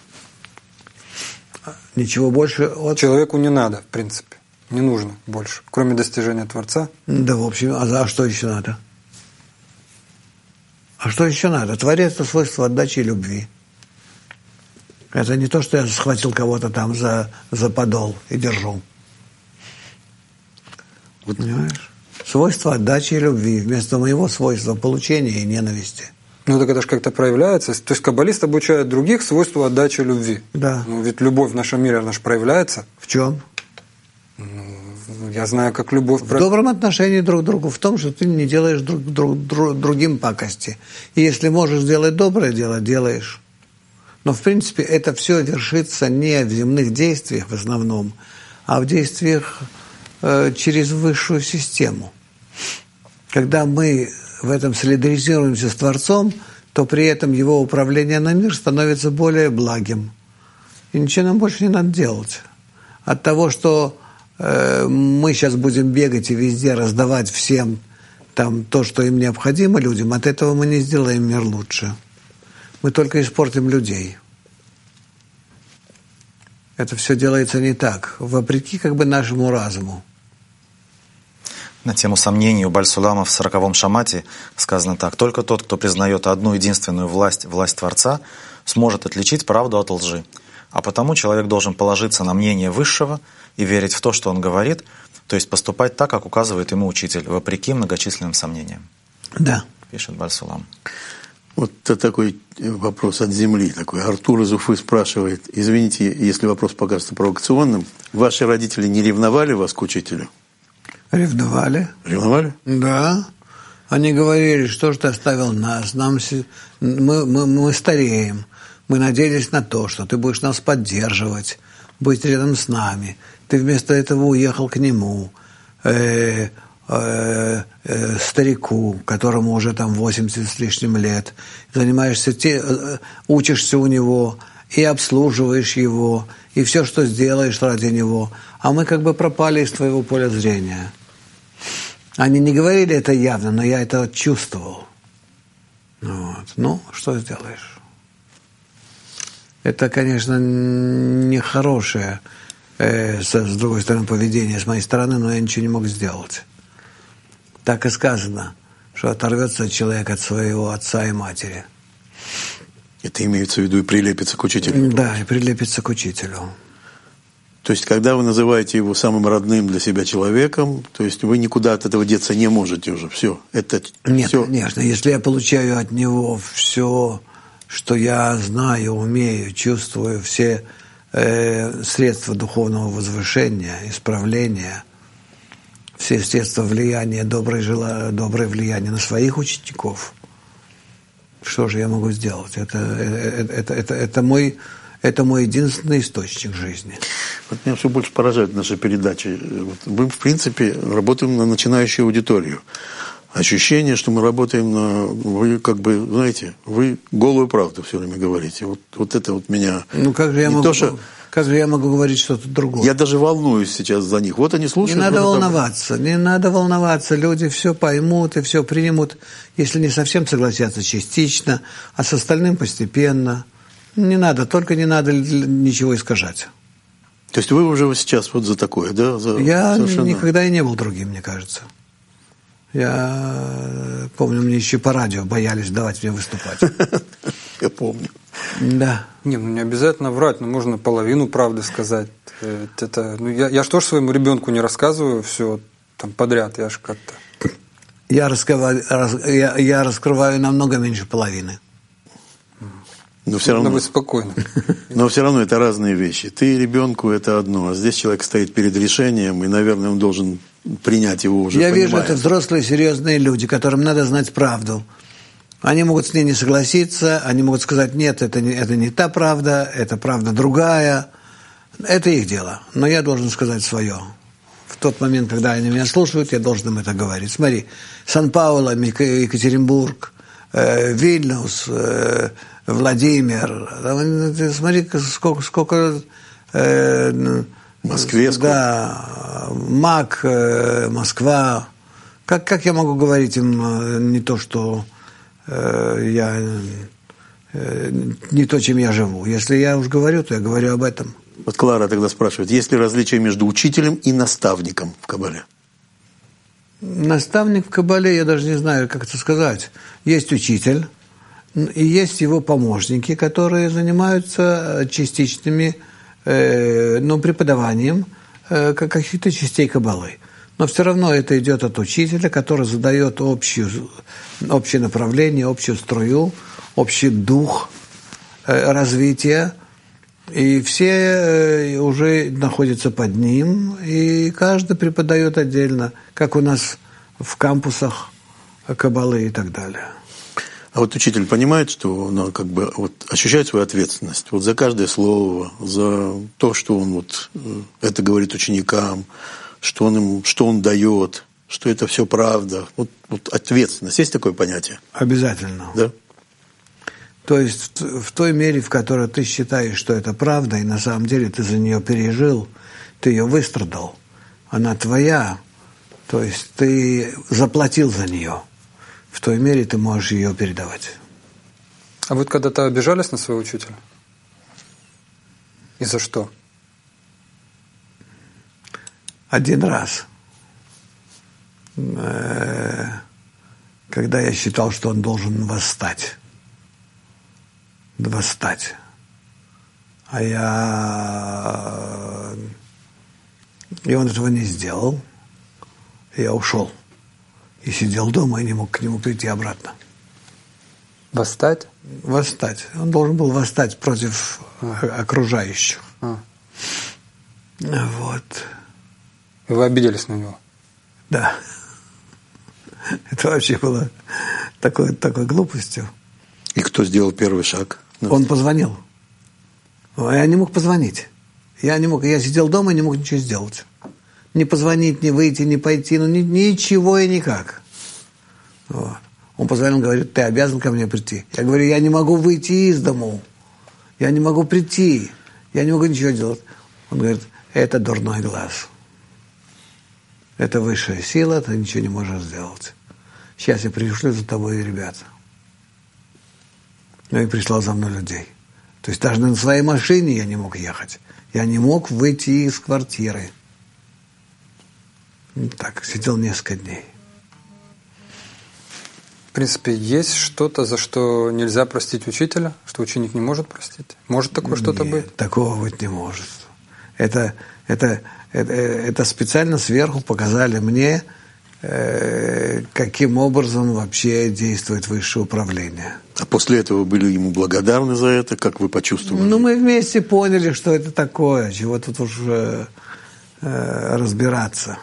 B: Ничего больше от...
D: Человеку не надо, в принципе. Не нужно больше, кроме достижения Творца.
B: Да, в общем, а, а что еще надо? А что еще надо? Творец – это свойство отдачи и любви. Это не то, что я схватил кого-то там за, за подол и держу. Вот, понимаешь? Свойство отдачи и любви вместо моего свойства получения и ненависти.
D: Ну, так это же как-то проявляется. То есть каббалист обучает других свойству отдачи любви.
B: Да.
D: Ну, ведь любовь в нашем мире, она же проявляется.
B: В чем?
D: Ну, я знаю, как любовь...
B: В добром отношении друг к другу, в том, что ты не делаешь друг, друг, друг, другим пакости. И если можешь сделать доброе дело, делаешь. Но, в принципе, это все вершится не в земных действиях в основном, а в действиях э, через высшую систему. Когда мы в этом солидаризируемся с Творцом, то при этом его управление на мир становится более благим. И ничего нам больше не надо делать. От того, что э, мы сейчас будем бегать и везде раздавать всем там, то, что им необходимо людям, от этого мы не сделаем мир лучше. Мы только испортим людей. Это все делается не так, вопреки как бы нашему разуму.
C: На тему сомнений у Баль-Сулама в сороковом шамате сказано так: «Только тот, кто признает одну единственную власть, власть Творца, сможет отличить правду от лжи. А потому человек должен положиться на мнение Высшего и верить в то, что он говорит, то есть поступать так, как указывает ему учитель, вопреки многочисленным сомнениям».
B: Да.
C: Пишет Баль-Сулам.
A: Вот такой вопрос от земли. Такой. Артур из Уфы спрашивает: извините, если вопрос покажется провокационным, ваши родители не ревновали вас к учителю?
B: Ревновали.
A: Ревновали?
B: Да. Они говорили, что же ты оставил нас, нам, мы, мы, мы стареем, мы надеялись на то, что ты будешь нас поддерживать, быть рядом с нами. Ты вместо этого уехал к нему, э, э, э, старику, которому уже там восемьдесят с лишним лет, занимаешься, те, э, учишься у него, и обслуживаешь его, и все, что сделаешь ради него, а мы как бы пропали из твоего поля зрения. Они не говорили это явно, но я это чувствовал. Вот. Ну, что сделаешь? Это, конечно, нехорошее, э, с, с другой стороны, поведение с моей стороны, но я ничего не мог сделать. Так и сказано, что оторвется человек от своего отца и матери.
A: Это имеется в виду и прилепится к учителю?
B: Да, и прилепится к учителю.
A: То есть, когда вы называете его самым родным для себя человеком, то есть вы никуда от этого деться не можете уже. Все. Это
B: Нет,
A: все.
B: Конечно. Если я получаю от него все, что я знаю, умею, чувствую, все э, средства духовного возвышения, исправления, все средства влияния, доброе, жела, доброе влияние на своих учеников, что же я могу сделать? Это, это, это, это, это мой... Это мой единственный источник жизни.
A: Вот меня все больше поражает наши передачи. Вот мы, в принципе, работаем на начинающую аудиторию. Ощущение, что мы работаем на... Вы как бы, знаете, вы голую правду все время говорите. Вот, вот это вот меня...
B: Ну, как же я, могу,
A: то, что...
B: как же я могу говорить что-то другое?
A: Я даже волнуюсь сейчас за них. Вот они слушают.
B: Не надо
A: вот
B: волноваться, там... не надо волноваться. Люди все поймут и все примут. Если не совсем согласятся частично, а с остальным постепенно... Не надо, только не надо ничего искажать.
A: То есть вы уже сейчас вот за такое, да? За
B: Я
A: совершенно...
B: никогда и не был другим, мне кажется. Я помню, мне еще по радио боялись давать мне выступать.
A: Я помню.
B: Да.
D: Не, ну не обязательно врать, но можно половину правды сказать. Это, ну я, я же тоже своему ребенку не рассказываю все там подряд, я же как-то...
B: Я раскрываю, я, я раскрываю намного меньше половины.
A: Но все равно,
D: быть спокойным.
A: Но все равно это разные вещи. Ты ребенку это одно, а здесь человек стоит перед решением, и, наверное, он должен принять его уже.
B: Я
A: понимая.
B: вижу, это взрослые, серьезные люди, которым надо знать правду. Они могут с ней не согласиться, они могут сказать, нет, это не, это не та правда, это правда другая. Это их дело. Но я должен сказать свое. В тот момент, когда они меня слушают, я должен им это говорить. Смотри, Сан-Пауло, Екатеринбург, э, Вильнюс, э, Владимир, смотри, сколько, сколько э,
A: в Москве,
B: да, МАК, э, Москва. Как, как я могу говорить им не то, что э, я э, не то, чем я живу? Если я уж говорю, то я говорю об этом.
A: Вот Клара тогда спрашивает, есть ли различие между учителем и наставником в Кабале?
B: Наставник в Кабале, я даже не знаю, как это сказать. Есть учитель. И есть его помощники, которые занимаются частичными, э, ну, преподаванием э, каких-то частей Каббалы. Но все равно это идет от учителя, который задает общую, общее направление, общую струю, общий дух э, развития. И все э, уже находятся под ним, и каждый преподает отдельно, как у нас в кампусах Каббалы и так далее.
A: А вот учитель понимает, что он как бы вот ощущает свою ответственность вот за каждое слово, за то, что он вот это говорит ученикам, что он им, что он дает, что это все правда. Вот, вот ответственность. Есть такое понятие?
B: Обязательно.
A: Да?
B: То есть в, в той мере, в которой ты считаешь, что это правда, и на самом деле ты за нее пережил, ты ее выстрадал, она твоя, то есть ты заплатил за нее. В той мере ты можешь ее передавать.
D: А вы когда-то обижались на своего учителя? И за что?
B: Один раз. Когда я считал, что он должен восстать. Восстать. А я... И он этого не сделал. И я ушел. И сидел дома и не мог к нему прийти обратно.
D: Восстать?
B: Восстать. Он должен был восстать против
D: а.
B: окружающих.
D: А.
B: Вот.
D: И вы обиделись на него?
B: Да. Это вообще было такой, такой глупостью.
A: И кто сделал первый шаг?
B: Он позвонил. Я не мог позвонить. Я не мог. Я сидел дома и не мог ничего сделать. Не позвонить, не выйти, не пойти, ну ни, ничего и никак. Вот. Он позвонил, говорит, ты обязан ко мне прийти. Я говорю, я не могу выйти из дому. я не могу прийти, я не могу ничего делать. Он говорит, это дурной глаз. Это высшая сила, ты ничего не можешь сделать. Сейчас я пришлю за тобой ребята. Ну и прислал за мной людей. То есть даже на своей машине я не мог ехать. Я не мог выйти из квартиры. Так, сидел несколько дней.
D: В принципе, есть что-то, за что нельзя простить учителя, что ученик не может простить? Может такое что-то
B: Нет,
D: быть?
B: Такого быть не может. Это, это, это, это специально сверху показали мне, э, каким образом вообще действует высшее управление.
A: А после этого были ему благодарны за это? Как вы почувствовали?
B: Ну, мы вместе поняли, что это такое, чего тут уж э, э, разбираться.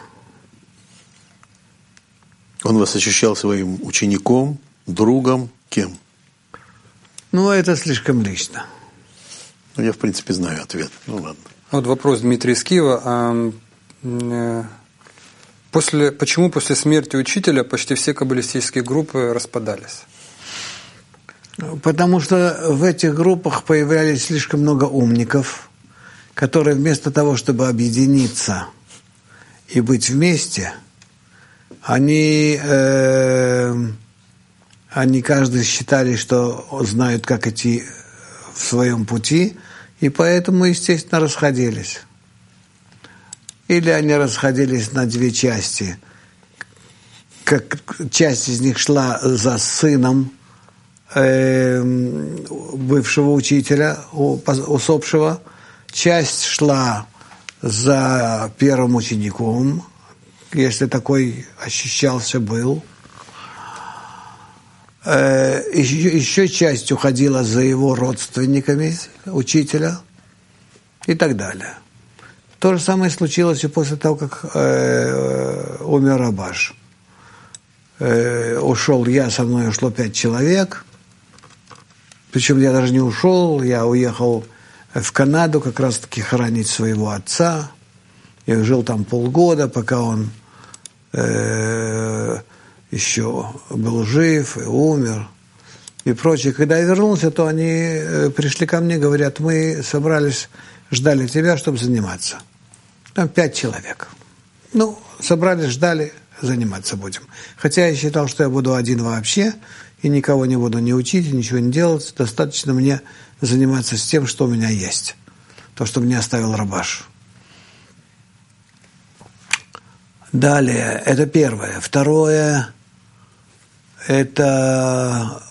A: Он вас ощущал своим учеником, другом, кем?
B: Ну, это слишком лично.
A: Ну, я, в принципе, знаю ответ. Ну, ладно.
D: Вот вопрос Дмитрия из Киева. А, э, после, почему после смерти учителя почти все каббалистические группы распадались?
B: Потому что в этих группах появлялись слишком много умников, которые вместо того, чтобы объединиться и быть вместе, они, э, они каждый считали, что знают, как идти в своем пути, и поэтому, естественно, расходились. Или они расходились на две части. Как часть из них шла за сыном э, бывшего учителя, усопшего, часть шла за первым учеником, если такой ощущался, был. Э, еще, еще часть уходила за его родственниками учителя и так далее. То же самое случилось и после того, как э, умер Рабаш. Э, ушел я, со мной ушло пять человек. Причем я даже не ушел, я уехал в Канаду как раз-таки хоронить своего отца. Я жил там полгода, пока он э, еще был жив и умер и прочее. Когда я вернулся, то они э, пришли ко мне, говорят, мы собрались, ждали тебя, чтобы заниматься. Там пять человек. Ну, собрались, ждали, заниматься будем. Хотя я считал, что я буду один вообще, и никого не буду ни учить, и ничего не делать. Достаточно мне заниматься с тем, что у меня есть. То, что мне оставил Рабаш. Далее, это первое. Второе, это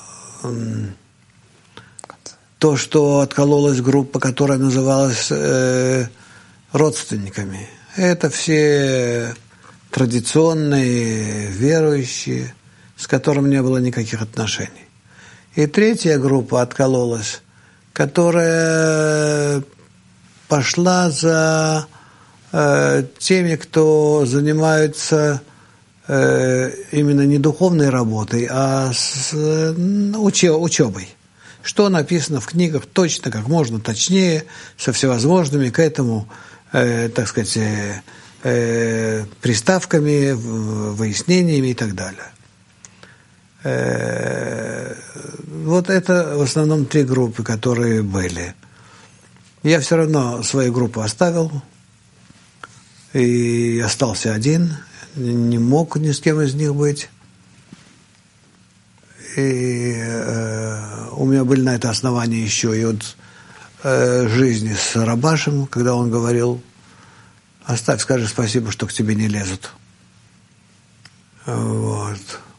B: то, что откололась группа, которая называлась э, родственниками. Это все традиционные, верующие, с которыми не было никаких отношений. И третья группа откололась, которая пошла за э, теми, кто занимается э, именно не духовной работой, а с э, учебой. Что написано в книгах точно, как можно точнее, со всевозможными к этому, э, так сказать, э, э, приставками, выяснениями и так далее. Э, вот это в основном три группы, которые были. Я все равно свою группу оставил и остался один, не мог ни с кем из них быть. И э, у меня были на это основания еще и от э, жизни с Рабашем, когда он говорил, оставь, скажи спасибо, что к тебе не лезут. Вот.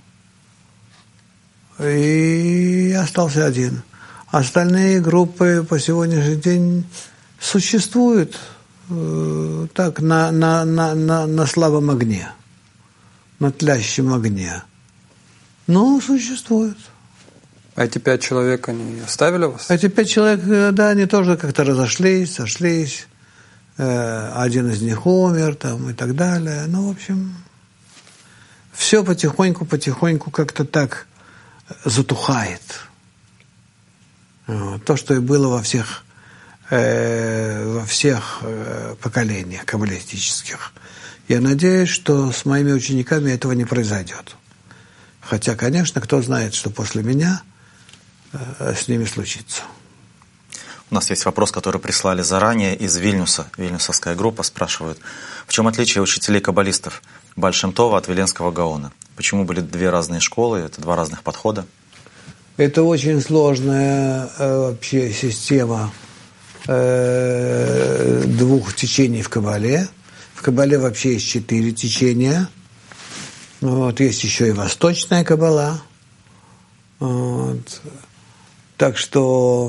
B: И я остался один. Остальные группы по сегодняшний день существуют э, так, на, на, на, на, на слабом огне, на тлящем огне. Ну, существуют.
D: А эти пять человек, они оставили вас?
B: Эти пять человек, да, они тоже как-то разошлись, сошлись. Э, один из них умер, там, и так далее. Ну, в общем, все потихоньку, потихоньку как-то так затухает. Вот. То, что и было во всех, э, во всех э, поколениях каббалистических. Я надеюсь, что с моими учениками этого не произойдет. Хотя, конечно, кто знает, что после меня э, с ними случится.
C: У нас есть вопрос, который прислали заранее из Вильнюса. Вильнюсовская группа спрашивает, в чем отличие учителей-каббалистов Бааль Шем Това от Виленского Гаона? Почему были две разные школы, это два разных подхода?
B: Это очень сложная э, вообще система э, двух течений в Каббале. В Каббале вообще есть четыре течения. Вот, есть еще и восточная Каббала. Вот. Так что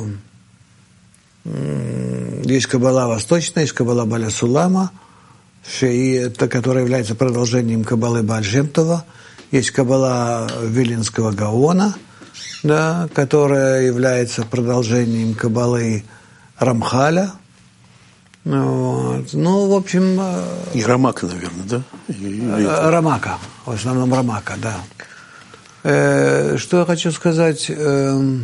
B: м- есть Каббала восточная, есть Каббала Бааля Сулама, это, которая является продолжением Каббалы Бааль Шем Това. Есть Каббала Виленского Гаона, да, которая является продолжением Каббалы Рамхаля. Вот. Ну, в общем...
A: И Рамака, наверное, да?
B: И... Рамака, в основном Рамака, да. Э, что я хочу сказать? Э,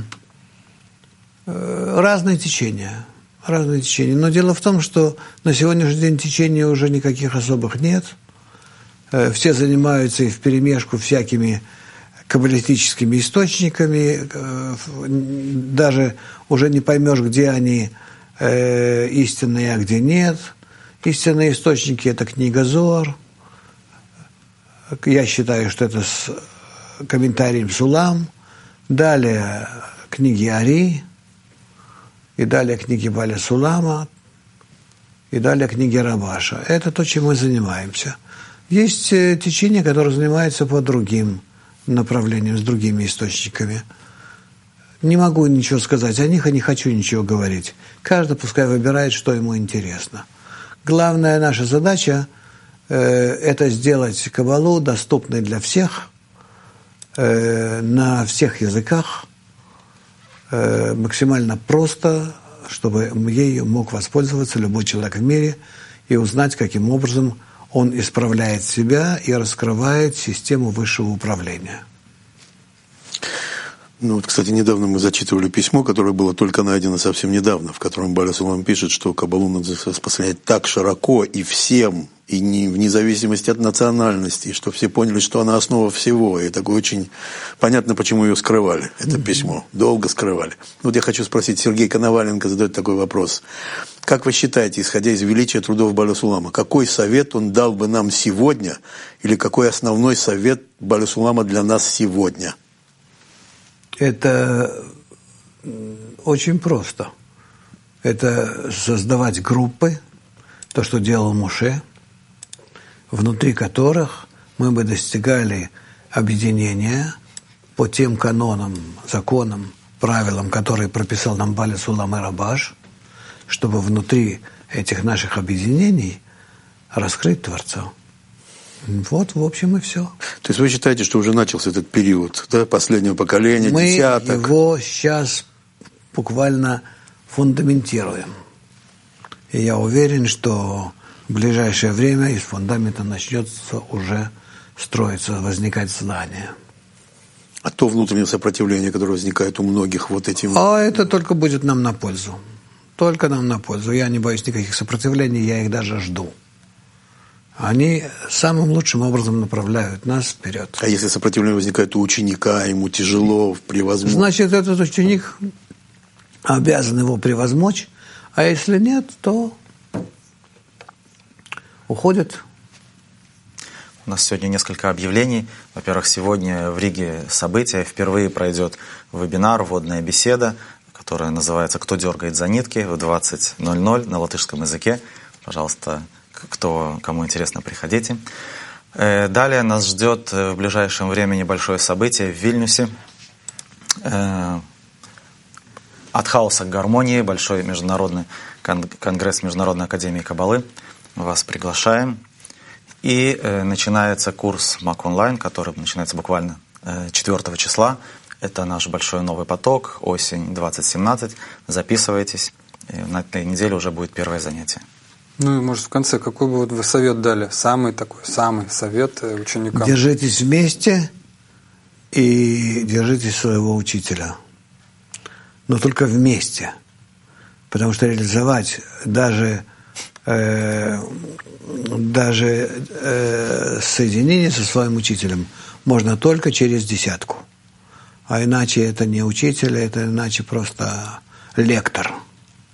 B: э, разные течения. Разные течения. Но дело в том, что на сегодняшний день течений уже никаких особых нет. Э, все занимаются и вперемешку всякими каббалистическими источниками. Э, даже уже не поймешь, где они э, истинные, а где нет. Истинные источники – это книга Зоар. Я считаю, что это с комментарием Сулам. Далее книги Ари. И далее книги Бааля Сулама. И далее книги Рабаша. Это то, чем мы занимаемся. Есть течение, которое занимается по другим направлениям, с другими источниками. Не могу ничего сказать о них, и не хочу ничего говорить. Каждый пускай выбирает, что ему интересно. Главная наша задача э, – это сделать Каббалу доступной для всех, э, на всех языках, э, максимально просто, чтобы ею мог воспользоваться любой человек в мире и узнать, каким образом он исправляет себя и раскрывает систему высшего управления.
A: Ну вот, кстати, недавно мы зачитывали письмо, которое было только найдено совсем недавно, в котором Бааля Сулам пишет, что Каббалу надо распространять так широко и всем, и не, вне зависимости от национальности, и что все поняли, что она основа всего. И такое очень понятно, почему ее скрывали, это mm-hmm. письмо. Долго скрывали. Вот я хочу спросить, Сергей Коноваленко задает такой вопрос. Как вы считаете, исходя из величия трудов Бааля Сулама, какой совет он дал бы нам сегодня, или какой основной совет Бааля Сулама для нас сегодня?
B: Это очень просто. Это создавать группы, то, что делал Моше, внутри которых мы бы достигали объединения по тем канонам, законам, правилам, которые прописал нам Бааля Сулам и Рабаш, чтобы внутри этих наших объединений раскрыть Творца. Вот, в общем, и все.
A: То есть вы считаете, что уже начался этот период, да, последнего поколения,
B: Мы
A: десяток?
B: Мы его сейчас буквально фундаментируем. И я уверен, что в ближайшее время из фундамента начнется уже строиться, возникать здание.
A: А то внутреннее сопротивление, которое возникает у многих вот этим...
B: А это только будет нам на пользу. Только нам на пользу. Я не боюсь никаких сопротивлений, я их даже жду. Они самым лучшим образом направляют нас вперед.
A: А если сопротивление возникает у ученика, ему тяжело превозмочь?
B: Значит, этот ученик обязан его превозмочь, а если нет, то уходит.
C: У нас сегодня несколько объявлений. Во-первых, сегодня в Риге события. Впервые пройдет вебинар, вводная беседа, которая называется «Кто дергает за нитки» в двадцать ноль ноль на латышском языке. Пожалуйста, кто, кому интересно, приходите. Далее нас ждет в ближайшем времени большое событие в Вильнюсе. От хаоса к гармонии, большой международный конгресс Международной академии Каббалы. Мы вас приглашаем. И начинается курс Мак онлайн, который начинается буквально четвёртого числа. Это наш большой новый поток, осень двадцать семнадцать. Записывайтесь. И на этой неделе уже будет первое занятие.
D: Ну и, может, в конце, какой бы вот вы совет дали? Самый такой, самый совет ученикам.
B: Держитесь вместе и держитесь своего учителя. Но только вместе. Потому что реализовать даже, э, даже э, соединение со своим учителем можно только через десятку. А иначе это не учитель, это иначе просто лектор.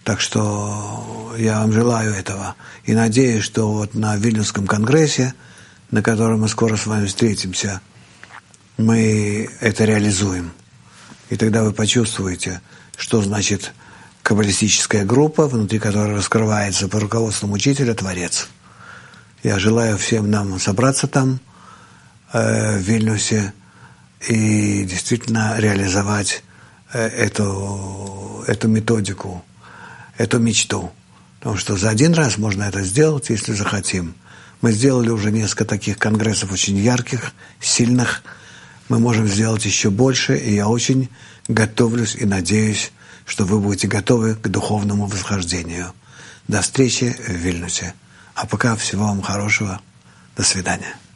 B: Так что я вам желаю этого. И надеюсь, что вот на Вильнюсском конгрессе, на котором мы скоро с вами встретимся, мы это реализуем. И тогда вы почувствуете, что значит каббалистическая группа, внутри которой раскрывается по руководству учителя Творец. Я желаю всем нам собраться там, э, в Вильнюсе, и действительно реализовать э, эту, эту методику, эту мечту. Потому что за один раз можно это сделать, если захотим. Мы сделали уже несколько таких конгрессов очень ярких, сильных. Мы можем сделать еще больше, и я очень готовлюсь и надеюсь, что вы будете готовы к духовному восхождению. До встречи в Вильнюсе. А пока всего вам хорошего. До свидания.